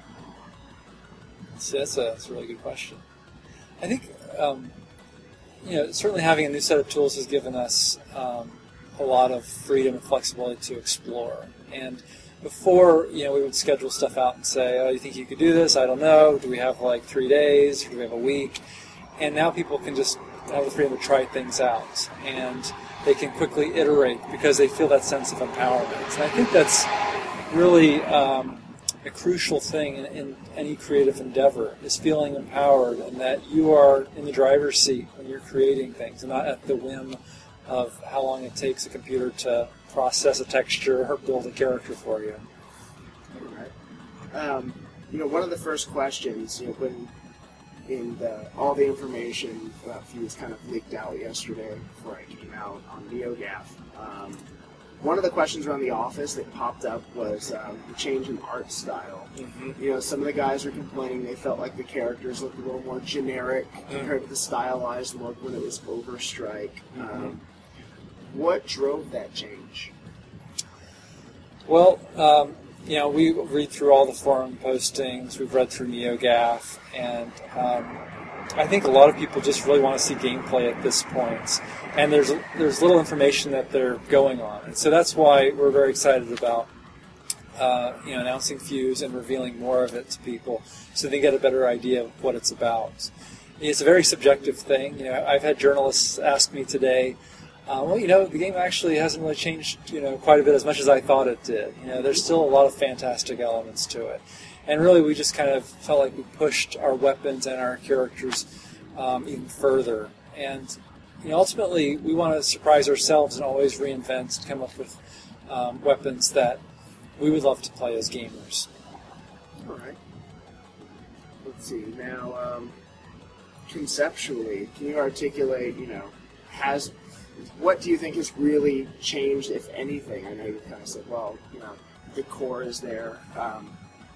See, that's a that's a really good question. I think um, you know certainly having a new set of tools has given us um, a lot of freedom and flexibility to explore. And before, you know, we would schedule stuff out and say, "Oh, you think you could do this? I don't know. Do we have like three days? Or do we have a week?" And now people can just have the freedom to try things out, and they can quickly iterate because they feel that sense of empowerment. And I think that's really um, a crucial thing in, in any creative endeavor, is feeling empowered and that you are in the driver's seat when you're creating things and not at the whim of how long it takes a computer to process a texture or build a character for you. Right. Um, you know, one of the first questions, you know, when in the, all the information about Fuse kind of leaked out yesterday before I came out on NeoGAF, um, one of the questions around the office that popped up was um, the change in art style. Mm-hmm. You know, some of the guys were complaining they felt like the characters looked a little more generic mm-hmm. compared to the stylized look when it was Overstrike. Mm-hmm. Um, what drove that change? Well, um, you know, we read through all the forum postings, we've read through NeoGAF, and um, I think a lot of people just really want to see gameplay at this point. And there's there's little information that they're going on. And so that's why we're very excited about uh, you know, announcing Fuse and revealing more of it to people so they get a better idea of what it's about. It's a very subjective thing. You know, I've had journalists ask me today, Uh, well, you know, the game actually hasn't really changed, you know, quite a bit as much as I thought it did. You know, there's still a lot of fantastic elements to it. And really, we just kind of felt like we pushed our weapons and our characters um, even further. And, you know, ultimately, we want to surprise ourselves and always reinvent and come up with um, weapons that we would love to play as gamers. All right. Let's see. Now, um, conceptually, can you articulate, you know, has... what do you think has really changed, if anything? I know you kind of said, well, you know, the core is there. Um,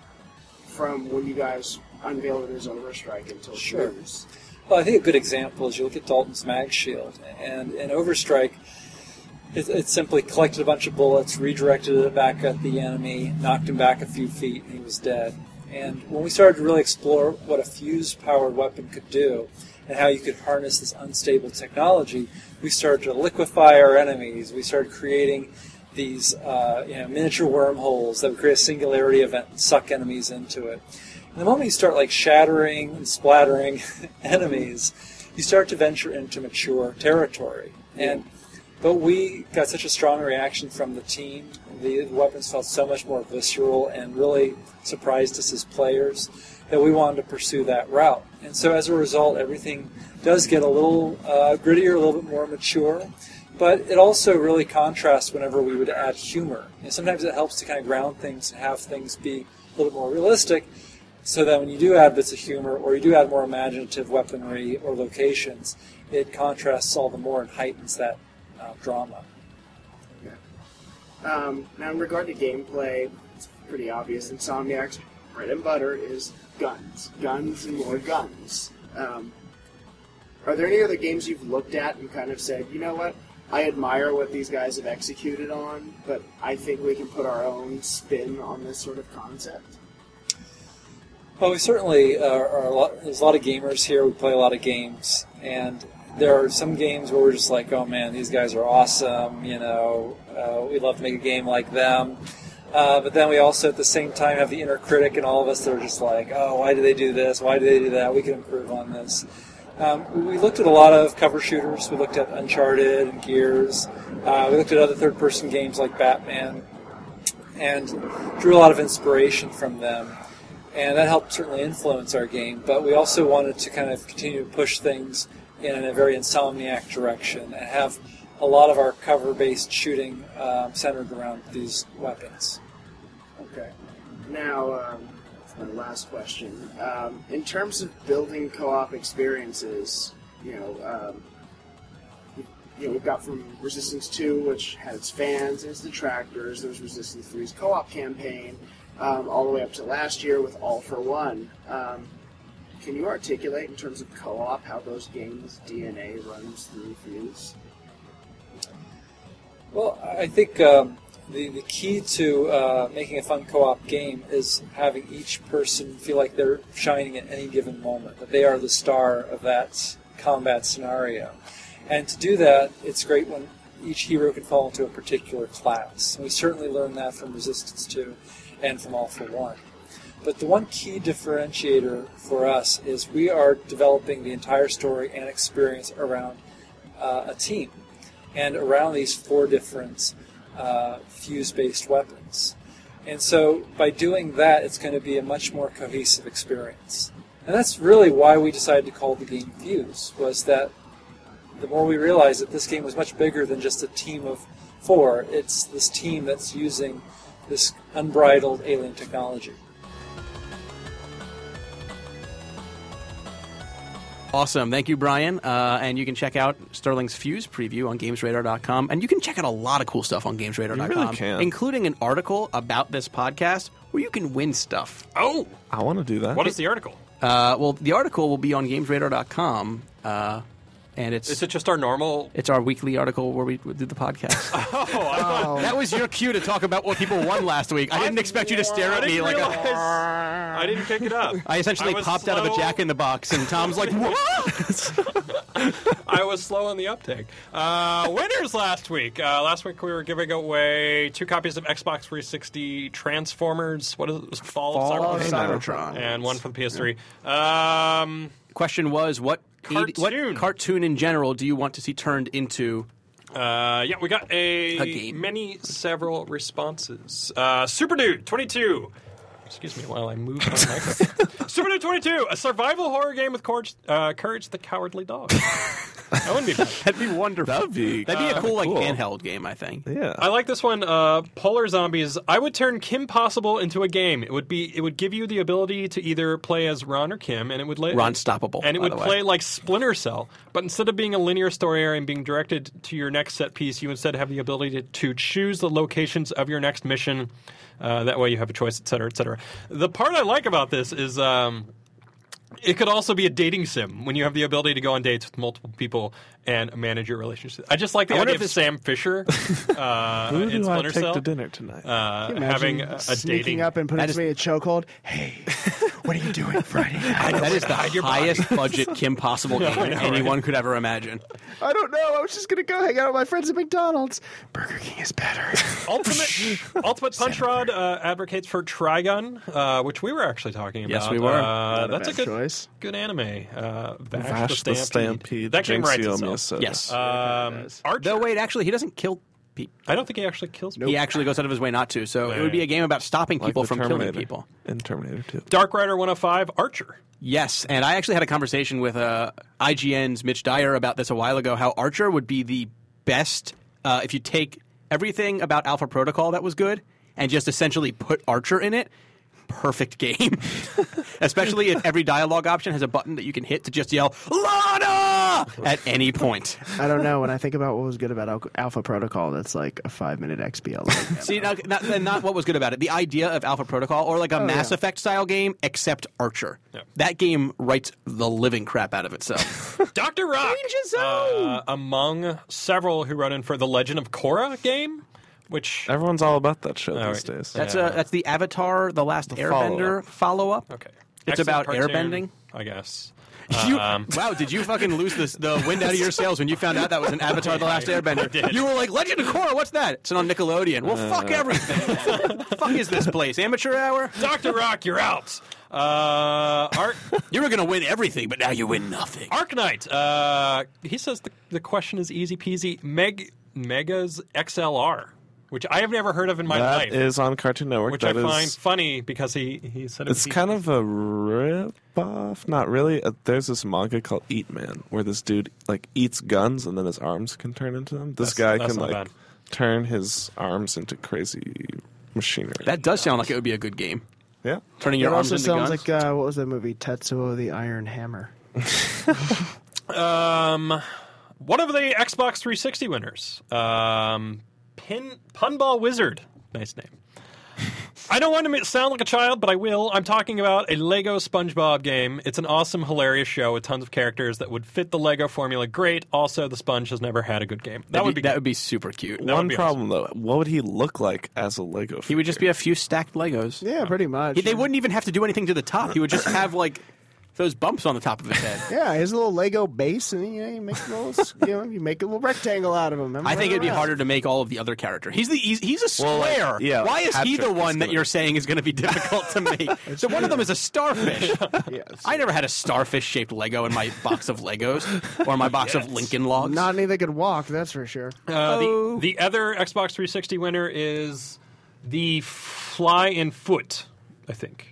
from when you guys unveiled it as Overstrike until Sure. Fuse. Well, I think a good example is you look at Dalton's Mag Shield. And in Overstrike, it, it simply collected a bunch of bullets, redirected it back at the enemy, knocked him back a few feet, and he was dead. And when we started to really explore what a fuse-powered weapon could do, and how you could harness this unstable technology, we started to liquefy our enemies. We started creating these uh, you know, miniature wormholes that would create a singularity event and suck enemies into it. And the moment you start like shattering and splattering enemies, you start to venture into mature territory. And but we got such a strong reaction from the team. The weapons felt so much more visceral and really surprised us as players that we wanted to pursue that route. And so as a result, everything does get a little uh, grittier, a little bit more mature, but it also really contrasts whenever we would add humor. And sometimes it helps to kind of ground things and have things be a little more realistic, so that when you do add bits of humor or you do add more imaginative weaponry or locations, it contrasts all the more and heightens that uh, drama. Um, now, in regard to gameplay, it's pretty obvious. Insomniac's bread and butter is guns. Guns and more guns. Um, are there any other games you've looked at and kind of said, you know what, I admire what these guys have executed on, but I think we can put our own spin on this sort of concept? Well, we certainly are, are a lot, there's a lot of gamers here. We play a lot of games, and there are some games where we're just like, oh man, these guys are awesome, you know, uh, we'd love to make a game like them. Uh, but then we also, at the same time, have the inner critic and all of us that are just like, oh, why do they do this? Why do they do that? We can improve on this. Um, we looked at a lot of cover shooters. We looked at Uncharted and Gears. Uh, we looked at other third-person games like Batman, and drew a lot of inspiration from them. And that helped certainly influence our game. But we also wanted to kind of continue to push things in a very Insomniac direction and have a lot of our cover-based shooting um, centered around these weapons. Okay. Now, um, my last question. Um, in terms of building co-op experiences, you know, um, you know, we've got from Resistance two, which had its fans and its detractors. There was Resistance three's co-op campaign, um, all the way up to last year with All for One. Um, can you articulate in terms of co-op how those games' D N A runs through Fuse? Well, I think um, the, the key to uh, making a fun co-op game is having each person feel like they're shining at any given moment, that they are the star of that combat scenario. And to do that, it's great when each hero can fall into a particular class. And we certainly learned that from Resistance two and from All for One. But the one key differentiator for us is we are developing the entire story and experience around uh, a team and around these four different uh, fuse-based weapons. And so by doing that, it's going to be a much more cohesive experience. And that's really why we decided to call the game Fuse, was that the more we realized that this game was much bigger than just a team of four, it's this team that's using this unbridled alien technology. Awesome. Thank you, Brian. Uh, and you can check out Sterling's Fuse preview on Games Radar dot com. And you can check out a lot of cool stuff on Games Radar dot com, You really can. including an article about this podcast where you can win stuff. Oh, I want to do that. what is the article? Uh, well, the article will be on Games Radar dot com, uh, and it's Is it just our normal? it's our weekly article where we do the podcast. Oh, I thought. That was your cue to talk about what people won last week. I didn't expect you to stare I at me didn't like realize. a... I didn't pick it up. I essentially was popped out of a slow. Jack in the Box, and Tom's like, what? I was slow on the uptake. Uh, winners last week. Uh, last week we were giving away two copies of Xbox three sixty Transformers. What is it? Fall, Fall of of Cybertron. Cybertron. And one for the P S three. Um, Question was, what eighty what Cartoon. cartoon in general do you want to see turned into? uh, yeah, we got a, A game. many several responses. Uh, Super Dude twenty-two. Excuse me while I move my microphone. Super Dude twenty-two, a survival horror game with Courage, uh, Courage the Cowardly Dog. That wouldn't be bad. That'd be wonderful. That'd be That'd be a cool, like, cool. handheld game, I think. Yeah. I like this one. Uh, Polar Zombies. I would turn Kim Possible into a game. It would be. It would give you the ability to either play as Ron or Kim, and it would lay, Ron Stoppable, and it by would the way. play like Splinter Cell. But instead of being a linear story area and being directed to your next set piece, you instead have the ability to, to choose the locations of your next mission. Uh, that way, you have a choice, et cetera, et cetera. The part I like about this is. Um, It could also be a dating sim when you have the ability to go on dates with multiple people and manage your relationship. I just like the I wonder idea of if this- Sam Fisher uh, Who in do I Splinter take Cell to dinner tonight? uh, Imagine having a, a sneaking dating. up and putting That is- me in a chokehold. Hey, what are you doing Friday night? That is the highest budget Kim Possible game I know, right? anyone could ever imagine. I don't know. I was just gonna go hang out with my friends at McDonald's. Burger King is better. Ultimate Ultimate Punch Rod uh, advocates for Trigun, uh, which we were actually talking about. Yes, we were. Uh, Not a that's a bad good choice. good anime. Uh, Vash, Vash the the Stampede. That game Jinx writes Yomi itself. Asota. Yes. Um, Archer. Though, wait, actually, he doesn't kill people. I don't think he actually kills people. He actually goes out of his way not to. So it would be a game about stopping Like people the from Terminator. killing people. In Terminator two. Dark Rider one oh five, Archer. Yes, and I actually had a conversation with uh, I G N's Mitch Dyer about this a while ago, how Archer would be the best uh, if you take everything about Alpha Protocol that was good and just essentially put Archer in it. Perfect game. Especially if every dialogue option has a button that you can hit to just yell, Lana! ah! at any point. I don't know. When I think about what was good about Al- Alpha Protocol, that's like a five-minute X P L. See, not, not, and not what was good about it. The idea of Alpha Protocol, or like a Oh, Mass yeah. Effect style game, except Archer. Yeah. That game writes the living crap out of itself. Doctor Rock, Danger Zone! uh, among several who wrote in for the Legend of Korra game, which Everyone's all about that show All these right. days. That's Yeah. uh, that's the Avatar, the Last Airbender follow-up. okay, It's Excellent about cartoon, airbending? I guess. You, Um, wow, did you fucking lose this, the wind out of your sails when you found out that was an Avatar The Last Airbender? did. You were like, Legend of Korra, what's that? It's on Nickelodeon. Well, fuck everything. Fuck is this place? Amateur hour? Doctor Rock, you're out. Uh, Arc, You were going to win everything, but now you win nothing. Arknight. Uh, he says the, the question is easy peasy. Meg, Megas X L R, which I have never heard of in my That life. is on Cartoon Network. which That I is- find funny because he, he said it It's was kind easy. of a rip-off. Not really. Uh, there's this manga called Eat Man, where this dude like eats guns and then his arms can turn into them. This That's- guy that's can not like bad. turn his arms into crazy machinery. That does sound like it would be a good game. yeah. Turning It your arms also into sounds guns. like uh, what was that movie? Tetsuo the Iron Hammer. Um, one of the Xbox three sixty winners, um, Pin Punball Wizard. Nice name. I don't want to ma- sound like a child, but I will. I'm talking about a Lego SpongeBob game. It's an awesome, hilarious show with tons of characters that would fit the Lego formula great. Also, the Sponge has never had a good game. That That'd would be that good. would be super cute. That One would be problem though, what would he look like as a Lego? He would just be a few stacked Legos. Yeah, pretty much. He- They wouldn't even have to do anything to the top. He would just have like those bumps on the top of his head. Yeah, his little Lego base, and you know, you make a little, you know, you make a little rectangle out of him. I think it'd be harder to make all of the other characters. He's the he's, he's a square. Well, like, yeah, Why is he the Patrick one is that gonna- you're saying is going to be difficult to make? So one of them is a starfish. Yes. I never had a starfish shaped Lego in my box of Legos or my box Yes. of Lincoln Logs. Not any that could walk. That's for sure. Uh, Oh. the, the other Xbox three sixty winner is the Fly in Foot, I think.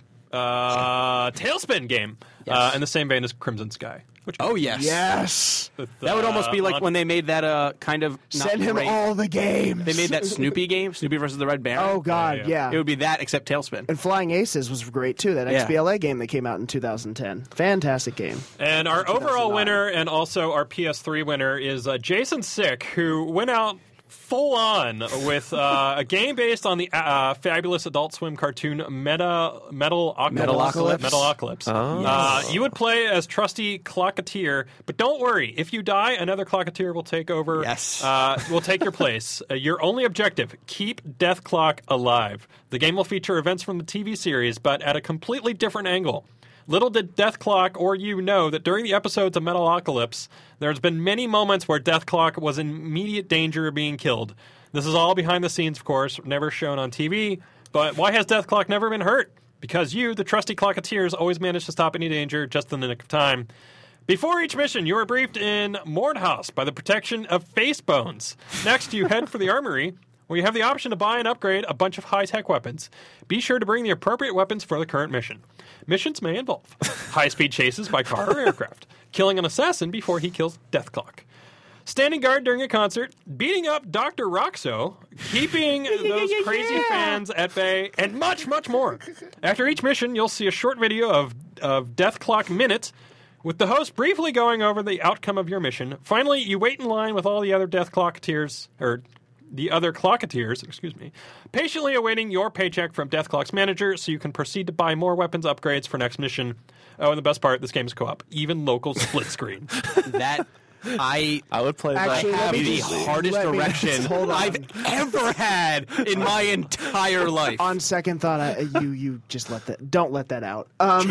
Uh, Tailspin game. Uh, in the same vein as Crimson Sky. Which Oh yes, Yes. with, That would almost be uh, like on- when they made that uh kind of not Send him great- all the games. They made that Snoopy game, Snoopy versus the Red Baron. Oh God, Yeah, yeah. yeah. It would be that except Tailspin. And Flying Aces was great too. That Yeah. X B L A game that came out in two thousand ten. Fantastic game. And our overall two thousand nine. winner and also our P S three winner is uh, Jason Sick, who went out full on with uh, a game based on the uh, fabulous Adult Swim cartoon Meta Metal Metalocalypse. Metalocalypse. Oh. Uh, you would play as trusty Clocketeer, but don't worry. If you die, another Clocketeer will take over. Yes. Uh, will take your place. Uh, your only objective, keep Death Clock alive. The game will feature events from the T V series, but at a completely different angle. Little did Death Clock or you know that during the episodes of Metalocalypse, there's been many moments where Death Clock was in immediate danger of being killed. This is all behind the scenes, of course, never shown on T V. But why has Death Clock never been hurt? Because you, the trusty Clocketeers, always manage to stop any danger just in the nick of time. Before each mission, you are briefed in Mordhaus by the protection of face bones. Next, you head for the armory, where you have the option to buy and upgrade a bunch of high-tech weapons. Be sure to bring the appropriate weapons for the current mission. Missions may involve high-speed chases by car or aircraft, killing an assassin before he kills Death Clock, standing guard during a concert, beating up Doctor Roxo, keeping those crazy fans at bay, and much, much more. After each mission, you'll see a short video of, of Death Clock Minute, with the host briefly going over the outcome of your mission. Finally, you wait in line with all the other Death Clocketeers, or the other Clocketeers, excuse me, patiently awaiting your paycheck from Death Clock's manager so you can proceed to buy more weapons upgrades for next mission. Oh, and the best part, this game is co-op, even local split screen. That I I would play Actually, that. let me the just- hardest let me- erection hold on. I've ever had in my entire life. On second thought, I, you you just let that. Don't let that out. Um,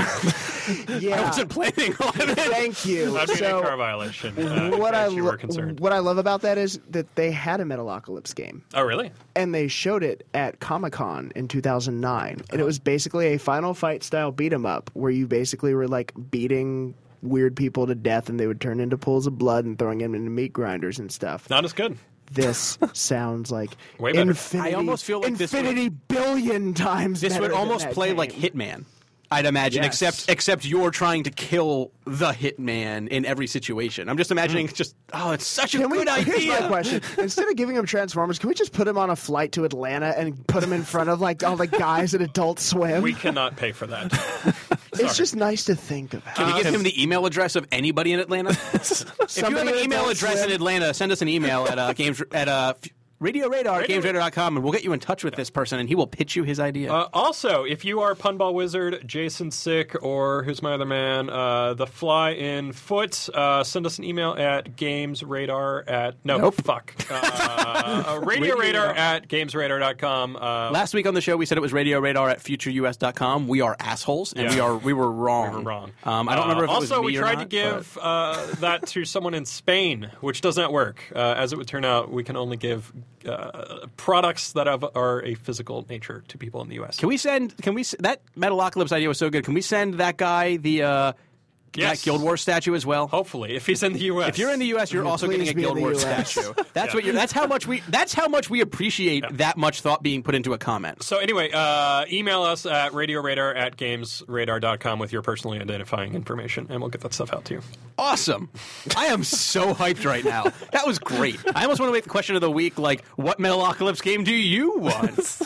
I yeah. wasn't planning on it. Thank you. That'd be an So, car violation, uh, what I as you lo- were concerned. what I love about that is that they had a Metalocalypse game. Oh, really? And they showed it at Comic Con in two thousand nine, and it was basically a Final Fight style beat 'em up where you basically were like beating weird people to death, and they would turn into pools of blood and throwing them into meat grinders and stuff. Not as good. This sounds like Way better. infinity. I almost feel like this infinity billion times. This better would than almost that play game. like Hitman. I'd imagine, Yes. except except you're trying to kill the hitman in every situation. I'm just imagining, it's just oh, it's such a Can we, good here's my idea. question. Instead of giving him Transformers, can we just put him on a flight to Atlanta and put him in front of like all the guys at Adult Swim? We cannot pay for that. It's just nice to think about. Can you give him the email address of anybody in Atlanta? If you have an that email don't address in swim. Atlanta, send us an email at uh, games at uh, Radio Radar at games radar dot com, and we'll get you in touch with this person, and he will pitch you his idea. Uh, also, if you are Punball Wizard, Jason Sick, or who's my other man, uh, The Fly in Foot, uh, send us an email at gamesradar at... No, Nope. fuck. Uh, uh, Radio Radar at gamesradar dot com. Uh, Last week on the show, we said it was Radio Radar at future U S dot com. We are assholes, and Yeah. we are we were wrong. We were wrong. Um, I don't remember if Uh, it was also, me we or tried not, to give uh, that to someone in Spain, which does not work. Uh, as it would turn out, we can only give uh, products that have, are a physical nature to people in the U S. Can we send? Can we? s- That Metalocalypse idea was so good. Can we send that guy the uh, Yes. that Guild Wars statue as well? Hopefully, if he's in the U S. If you're in the U S, you're Yeah, also please getting a be in Guild the Wars U S. statue. That's Yeah. what you're. That's how much we. That's how much we appreciate that much thought being put into a comment. So anyway, uh, email us at radioradar at gamesradar dot com with your personally identifying information, and we'll get that stuff out to you. Awesome! I am so hyped right now. That was great. I almost want to make the question of the week like, "What Metalocalypse game do you want?"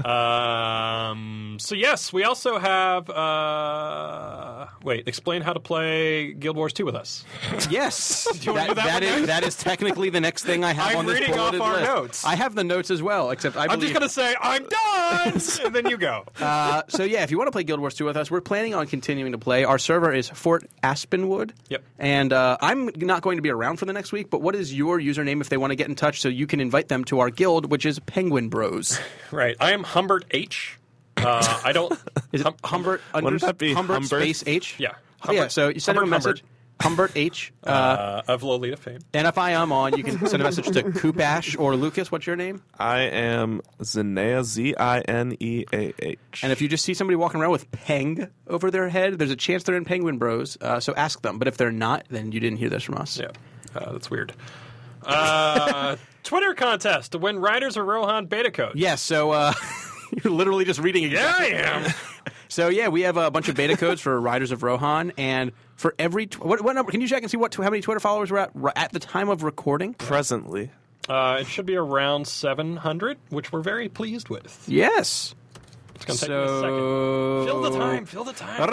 Um, so yes, we also have. Uh, wait, explain how to play Guild Wars two with us. Yes, you wanna do that that one is next? that is technically the next thing I have I'm on this reading off bulleted our list. notes. I have the notes as well, except I I'm believe. just gonna say I'm done, and then you go. Uh, so yeah, if you want to play Guild Wars two with us, we're planning on continuing to play. Our server is Fort Aspenwood. Yep. And uh, I'm not going to be around for the next week, but what is your username if they want to get in touch so you can invite them to our guild, which is Penguin Bros? Right, I am Humbert H. Uh, I don't. Is it Hum- Humbert under, Wouldn't that be Humbert, Humbert? space H? Yeah. Oh, yeah, so you send him a Humbert, message. Humbert H. Uh, uh, of Lolita fame. and if I am on, you can send a message to Koopash or Lucas. What's your name? I am Zinea, Z I N E A H. And if you just see somebody walking around with Peng over their head, there's a chance they're in Penguin Bros. Uh, so ask them. But if they're not, then you didn't hear this from us. Yeah, uh, that's weird. Uh, Twitter contest to win Riders of Rohan beta code. Yes. So uh, you're literally just reading. Yeah, I Exactly. am. So yeah, we have a bunch of beta codes for Riders of Rohan, and for every tw- what, what number? Can you check and see what how many Twitter followers we're at r- at the time of recording? Presently. Uh, it should be around seven hundred, which we're very pleased with. Yes. It's going to take So me a second. Fill the time. Fill the time.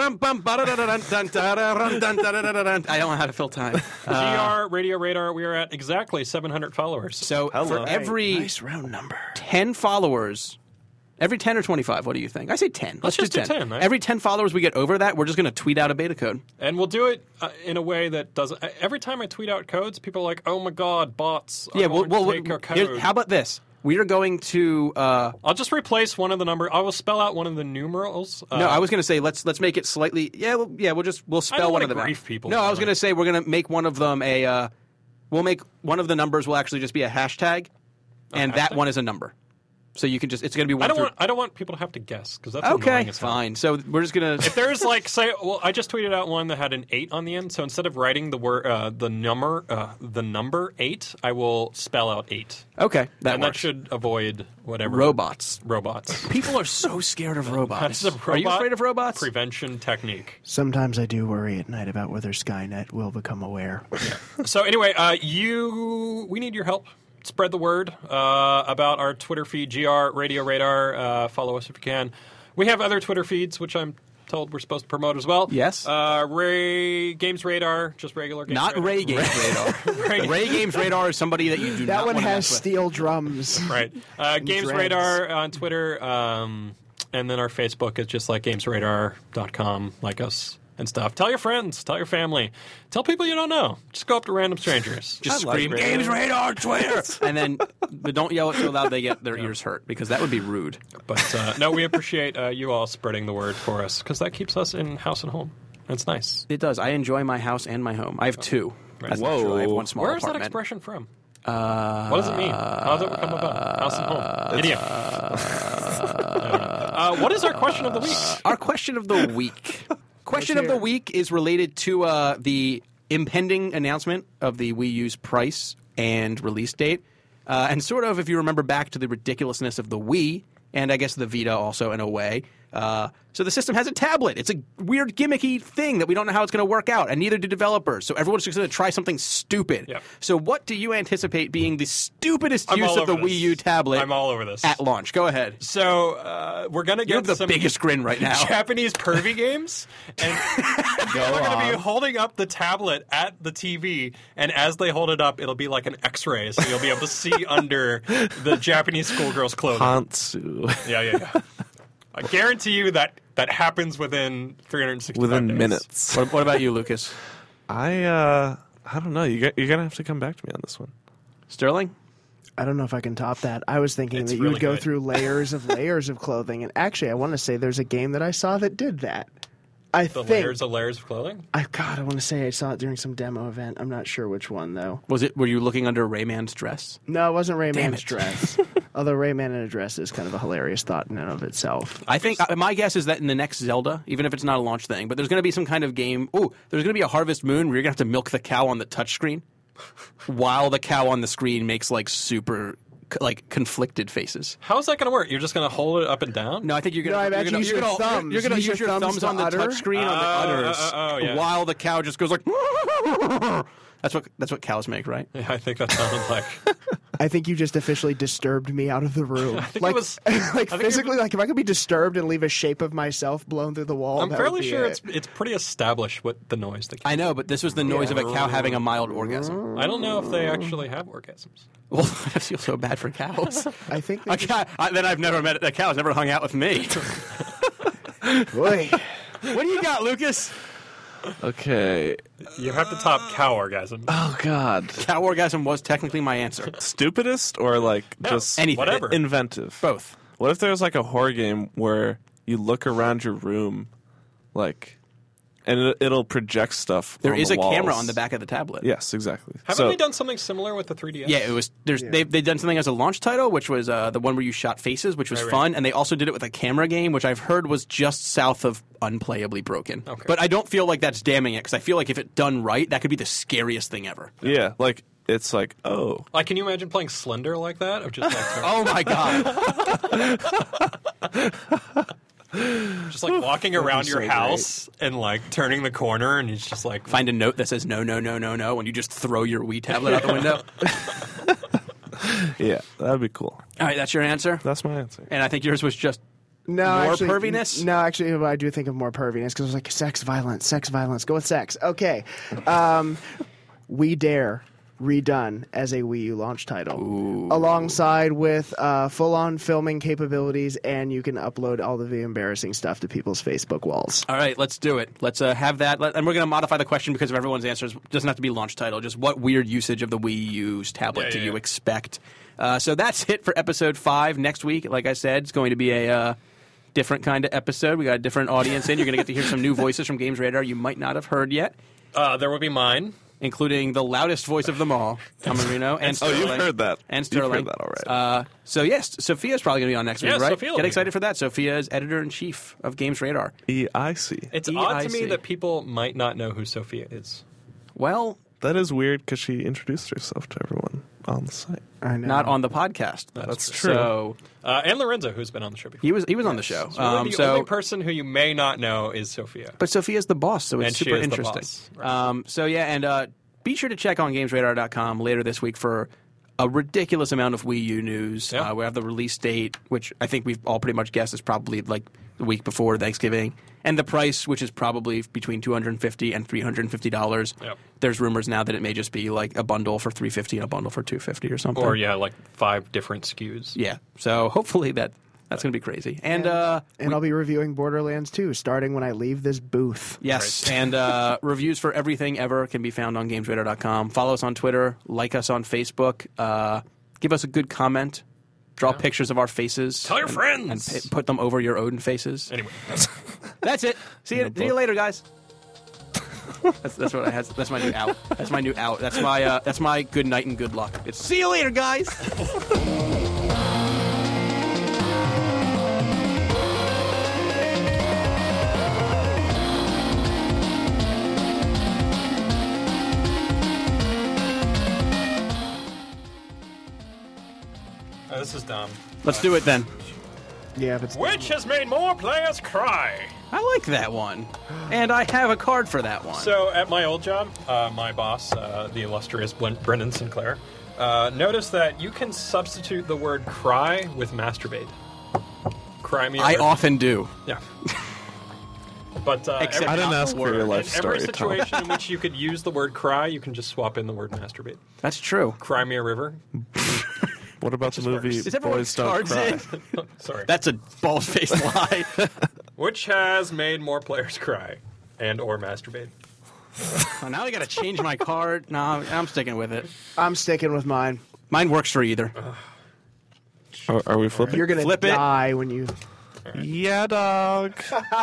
I don't know how to fill time. G R Radio Radar. We are at exactly seven hundred followers. So Hello. for every Nice round number. ten followers, every ten or twenty-five, what do you think? I say ten. Let's, just do do ten. ten, right? Every ten followers we get over that, we're just going to tweet out a beta code. And we'll do it uh, in a way that doesn't. uh, Every time I tweet out codes, people are like, "Oh my god, bots!" Are Yeah, well, going to well, take our here- code. how about this? We are going to. Uh, I'll just replace one of the numbers. I will spell out one of the numerals. Uh, no, I was going to say let's let's make it slightly. Yeah, well, yeah, we'll just we'll spell don't one wanna of them out. grief people, No, by I the was way. going to say we're going to make one of them a. Uh, we'll make one of the numbers will actually just be a hashtag, and that hashtag? one is a number. So you can just it's going to be one I don't through. want. I don't want people to have to guess because that's annoying Okay, as hell. fine. So we're just going to. If there's like, say, well, I just tweeted out one that had an eight on the end. So instead of writing the word, uh, the number, uh, the number eight, I will spell out eight, Okay, that and works. that should avoid whatever Robots. robots. People are so scared of robots. That's a Are you robot afraid of robots? Prevention technique. Sometimes I do worry at night about whether Skynet will become aware. So anyway, uh, you, we need your help. Spread the word uh, about our Twitter feed, G R Radio Radar. Uh, follow us if you can. We have other Twitter feeds, which I'm told we're supposed to promote as well. Yes. Uh, Ray Games Radar, just regular Games Not Radar. Ray Games Radar. Ray- Ray Games Radar is somebody that you do That not one want to has mess with. steel drums. Right. Uh, Games dreads. Radar on Twitter. Um, and then our Facebook is just like games radar dot com, like us and stuff. Tell your friends. Tell your family. Tell people you don't know. Just go up to random strangers. Just I like scream Radar. Games Radar Twitter, and then but don't yell it so loud they get their ears hurt because that would be rude. But uh, no, we appreciate uh, you all spreading the word for us because that keeps us in house and home. It's nice. It does. I enjoy my house and my home. I have two. Right. That's not true. I have Whoa. one small Where is that apartment. expression from? Uh, what does it mean? How does it come about? House and home. Idiom. uh, what is our question of the week? Our question of the week. Question of the week is related to uh, the impending announcement of the Wii U's price and release date. Uh, and sort of, if you remember back to the ridiculousness of the Wii, and I guess the Vita also in a way, Uh, so the system has a tablet. It's a weird gimmicky thing that we don't know how it's going to work out, and neither do developers. So everyone's just going to try something stupid. Yep. So what do you anticipate being the stupidest I'm use all of the over Wii this. U tablet I'm all over this. at launch? Go ahead. So uh, we're gonna You have get the some biggest grin right now. Japanese pervy games, and people are going to be holding up the tablet at the T V, and as they hold it up, it'll be like an X-ray, so you'll be able to see under the Japanese schoolgirl's clothing. Hantsu. Yeah, yeah, yeah. I guarantee you that that happens within three hundred sixty-five Within days. minutes. What, what about you, Lucas? I uh, I don't know. You got, you're gonna have to come back to me on this one. Sterling? I don't know if I can top that. I was thinking It's that you really would go good. through layers of layers of clothing, and actually, I want to say there's a game that I saw that did that. I The think. layers of layers of clothing. I God, I want to say I saw it during some demo event. I'm not sure which one though. Was it? Were you looking under Rayman's dress? No, it wasn't Rayman's it. dress. Although Rayman in a dress is kind of a hilarious thought in and of itself. I think uh, my guess is that in the next Zelda, even if it's not a launch thing, but there's going to be some kind of game. Oh, there's going to be a Harvest Moon where you're going to have to milk the cow on the touchscreen, while the cow on the screen makes like super like conflicted faces. How's that going to work? You're just going to hold it up and down? No, I think you're No, going I to imagine use you're your gonna, thumbs. You're going to Use use your your thumbs thumbs to on the utter? touchscreen on the Oh, udders, oh, oh, yeah. while the cow just goes like. That's what that's what cows make, right? Yeah, I think that sounded like. I think you just officially disturbed me out of the room. I think it like, was- like think physically, like if I could be disturbed and leave a shape of myself blown through the wall. I'm that fairly would be sure it. it's it's pretty established what the noise that. I know, but this was the noise of a cow having a mild orgasm. I don't know if they actually have orgasms. Well, I feel so bad for cows. I think they A cow, I, then I've never met a cow's never hung out with me. just, boy. What do you got, Lucas? Okay. You have to top cow orgasm. Oh God. Cow orgasm was technically my answer. Stupidest or like just anything. Whatever. inventive? Both. What if there's like a horror game where you look around your room, like, and it, it'll project stuff. There on is the a camera walls? on the back of the tablet. Yes, exactly. Haven't so, they done something similar with the three D S? Yeah, it was. There's Yeah. they've they've done something as a launch title, which was uh, the one where you shot faces, which was Right, right. fun, and they also did it with a camera game, which I've heard was just south of unplayably broken. Okay. But I don't feel like that's damning it because I feel like if it done right, that could be the scariest thing ever. Yeah, like it's like oh, Like, can you imagine playing Slender like that? Or just like, Oh my god! just like walking around be your so house and like turning the corner, and it's just like Find a note that says no, no, no, no, no, and you just throw your Wii tablet out the window. yeah, that'd be cool. All right, that's your answer, That's my answer. and I think yours was just No, More actually, perviness? No, actually, I do think of more perviness because it was like sex, violence, sex, violence. Go with sex. Okay. Um, We Dare redone as a Wii U launch title, alongside with uh, full-on filming capabilities, and you can upload all of the embarrassing stuff to people's Facebook walls. All right, let's do it. Let's uh, have that. Let, and we're going to modify the question because of everyone's answers. It doesn't have to be launch title. Just what weird usage of the Wii U's tablet Yeah, do yeah, you yeah. expect? Uh, so that's it for episode five. Next week, like I said, it's going to be a uh, different kind of episode. We got a different audience in. You're going to get to hear some new voices from Games Radar you might not have heard yet, uh, there will be mine. including the loudest voice of them all, Tom Marino, and Oh, Sterling. you've heard that. And You've Sterling. heard that already. Uh, so yes, Sophia's probably going to be on next Yeah, week, right? Sophia will Get be excited for that. Sophia is editor in chief of Games Radar. E I C. It's E odd I to me C. that people might not know who Sophia is. Well, That is weird because she introduced herself to everyone on the site. I know. not on the podcast. That's true. So Uh, and Lorenzo, who's been on the show before. he was he was on the show. So really Um, the so only person who you may not know is Sophia. But Sophia's the boss, so it's And she super is the interesting. boss, right. Um, so yeah, and uh, be sure to check on games radar dot com later this week for a ridiculous amount of Wii U news. Yeah. Uh, we have the release date, which I think we've all pretty much guessed is probably like the week before Thanksgiving, and the price, which is probably between two hundred fifty dollars and three hundred fifty dollars. Yep. There's rumors now that it may just be like a bundle for three hundred fifty dollars and a bundle for two hundred fifty dollars or something. Or, yeah, like five different S K Us. Yeah. So hopefully that that's going to be crazy. And uh, And I'll be reviewing Borderlands two, starting when I leave this booth. yes, Right. and uh, reviews for everything ever can be found on games radar dot com. Follow us on Twitter, like us on Facebook, uh, give us a good comment, draw pictures of our faces. Tell your and- friends. And p- put them over your Odin faces. Anyway. That's it. See you, see you later, guys. That's, that's what I had. That's my new out. That's my new out. That's my uh, that's my good night and good luck. It's see you later, guys. Uh, this is dumb. Let's do it then. Yeah, if it's Which has made more players cry? I like that one. And I have a card for that one. So at my old job, uh, my boss, uh, the illustrious Blen- Brendan Sinclair, uh, noticed that you can substitute the word cry with masturbate. Cry me a I river. often do. Yeah. But uh, Except every, I didn't not ask the for your word. life in every story, Tom. situation in which you could use the word cry, you can just swap in the word masturbate. That's true. Cry me a river. What about the movie Is everyone Boys Don't cards Cry? in? Sorry. That's a bald-faced lie. Which has made more players cry and or masturbate? Oh, now I got to change my card. No, I'm, I'm sticking with it. I'm sticking with mine. Mine works for either. Are, are we flipping? You're gonna Flip it. die when you. Yeah, dog.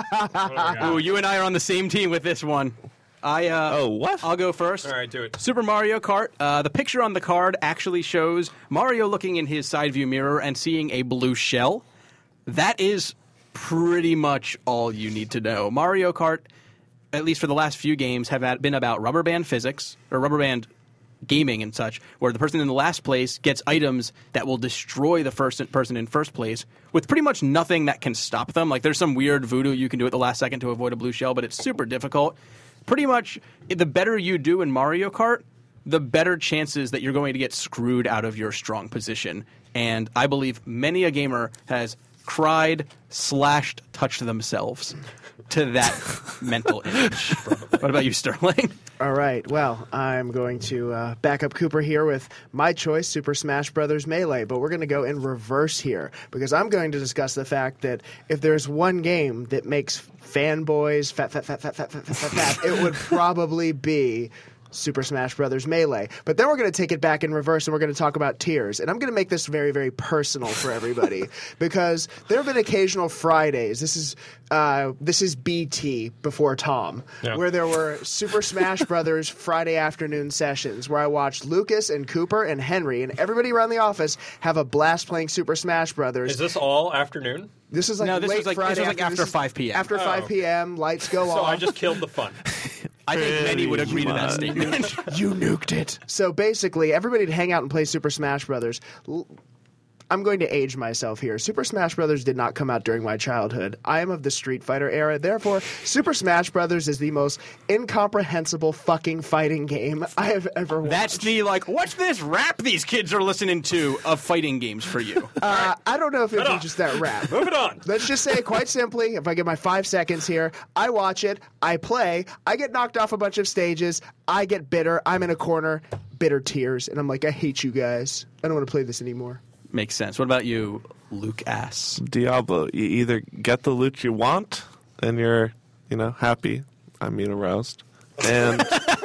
Ooh, you and I are on the same team with this one. I uh, Oh, what? I'll go first. All right, do it. Super Mario Kart. Uh, the picture on the card actually shows Mario looking in his side view mirror and seeing a blue shell. That is pretty much all you need to know. Mario Kart, at least for the last few games, have had- been about rubber band physics, or rubber band gaming and such, where the person in the last place gets items that will destroy the first person in first place with pretty much nothing that can stop them. Like, there's some weird voodoo you can do at the last second to avoid a blue shell, but it's super difficult. Pretty much, the better you do in Mario Kart, the better chances that you're going to get screwed out of your strong position. And I believe many a gamer has cried, slashed, touched themselves to that mental image. What about you, Sterling? All right. Well, I'm going to uh, back up Cooper here with my choice, Super Smash Bros. Melee. But we're going to go in reverse here because I'm going to discuss the fact that if there's one game that makes fanboys fat, fat, fat, fat, fat, fat, fat, fat, fat, it would probably be Super Smash Bros. Melee. But then we're going to take it back in reverse and we're going to talk about tiers. And I'm going to make this very, very personal for everybody because there have been occasional Fridays. This is uh, this is B T before Tom, Yeah. where there were Super Smash Brothers Friday afternoon sessions where I watched Lucas and Cooper and Henry and everybody around the office have a blast playing Super Smash Brothers. Is this all afternoon? This is like No, this late was like- this Friday was like after this is five p.m. After Oh. five p.m., lights go So off. I just killed the fun. I think many would agree to that Pretty statement. You nuked it. So basically, everybody'd hang out and play Super Smash Brothers. L- I'm going to age myself here. Super Smash Brothers did not come out during my childhood. I am of the Street Fighter era. Therefore, Super Smash Brothers is the most incomprehensible fucking fighting game I have ever watched. That's the, like, what's this rap these kids are listening to of fighting games for you? Uh, I don't know if it was off. just that rap. Moving on. Let's just say it quite simply. If I get my five seconds here, I watch it, I play, I get knocked off a bunch of stages, I get bitter, I'm in a corner, bitter tears, and I'm like, I hate you guys. I don't want to play this anymore. Makes sense. What about you, Luke Ass? Diablo. You either get the loot you want and you're, you know, happy. I mean, aroused. And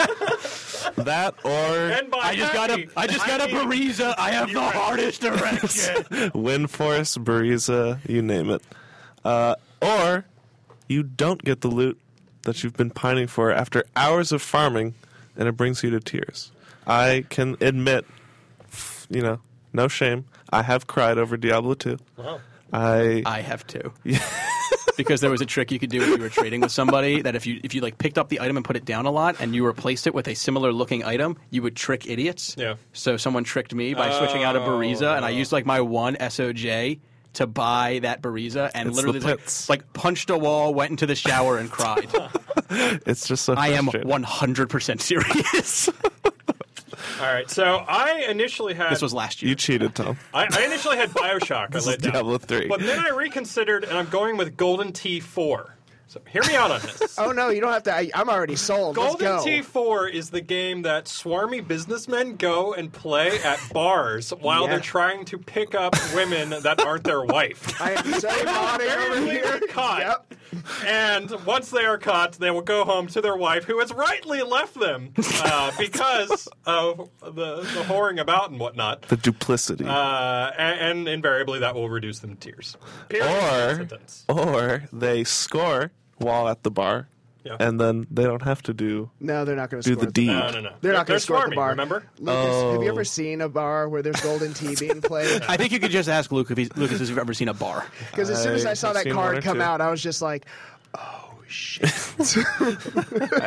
that or And by I just got a, happy, I just got a mean- Bariza. I have the hardest erection. Windforce, Bariza, you name it. Uh, or you don't get the loot that you've been pining for after hours of farming and it brings you to tears. I can admit, you know, no shame, I have cried over Diablo two. Wow. I I have two. Because there was a trick you could do when you were trading with somebody that if you if you like picked up the item and put it down a lot and you replaced it with a similar looking item, you would trick idiots. Yeah. So someone tricked me by switching out a Bariza, and I used like my one S O J to buy that Bariza, and It's literally the like, pits. like punched a wall, went into the shower, and cried. it's just so I am frustrating. one hundred percent serious. All right. So I initially had This was last year. You cheated, Tom. I, I initially had Bioshock. This I is laid down. Diablo three. But then I reconsidered, and I'm going with Golden Tee four. So hear me out on this. Oh no, you don't have to. I, I'm already sold. Let's Golden go. Tee four is the game that swarmy businessmen go and play at bars while Yeah. they're trying to pick up women that aren't their wife. I am so nodding over Invariably here. they're caught. Yep. And once they are caught, they will go home to their wife, who has rightly left them uh, because of the, the whoring about and whatnot. The duplicity. Uh, and, and invariably, that will reduce them to tears. Period. or Sentence. or they score while at the bar, Yeah. and then they don't have to do No, they're not going to do score the at the deed. No, no, no. They're not going They're to score at the swarmy, bar. remember? Lucas, have you Oh. ever seen a bar where there's golden tea being played? I think you could just ask Luke if he's, Lucas if you've ever seen a bar. Because as soon as I saw I've that seen one or card come two. out, I was just like, oh shit.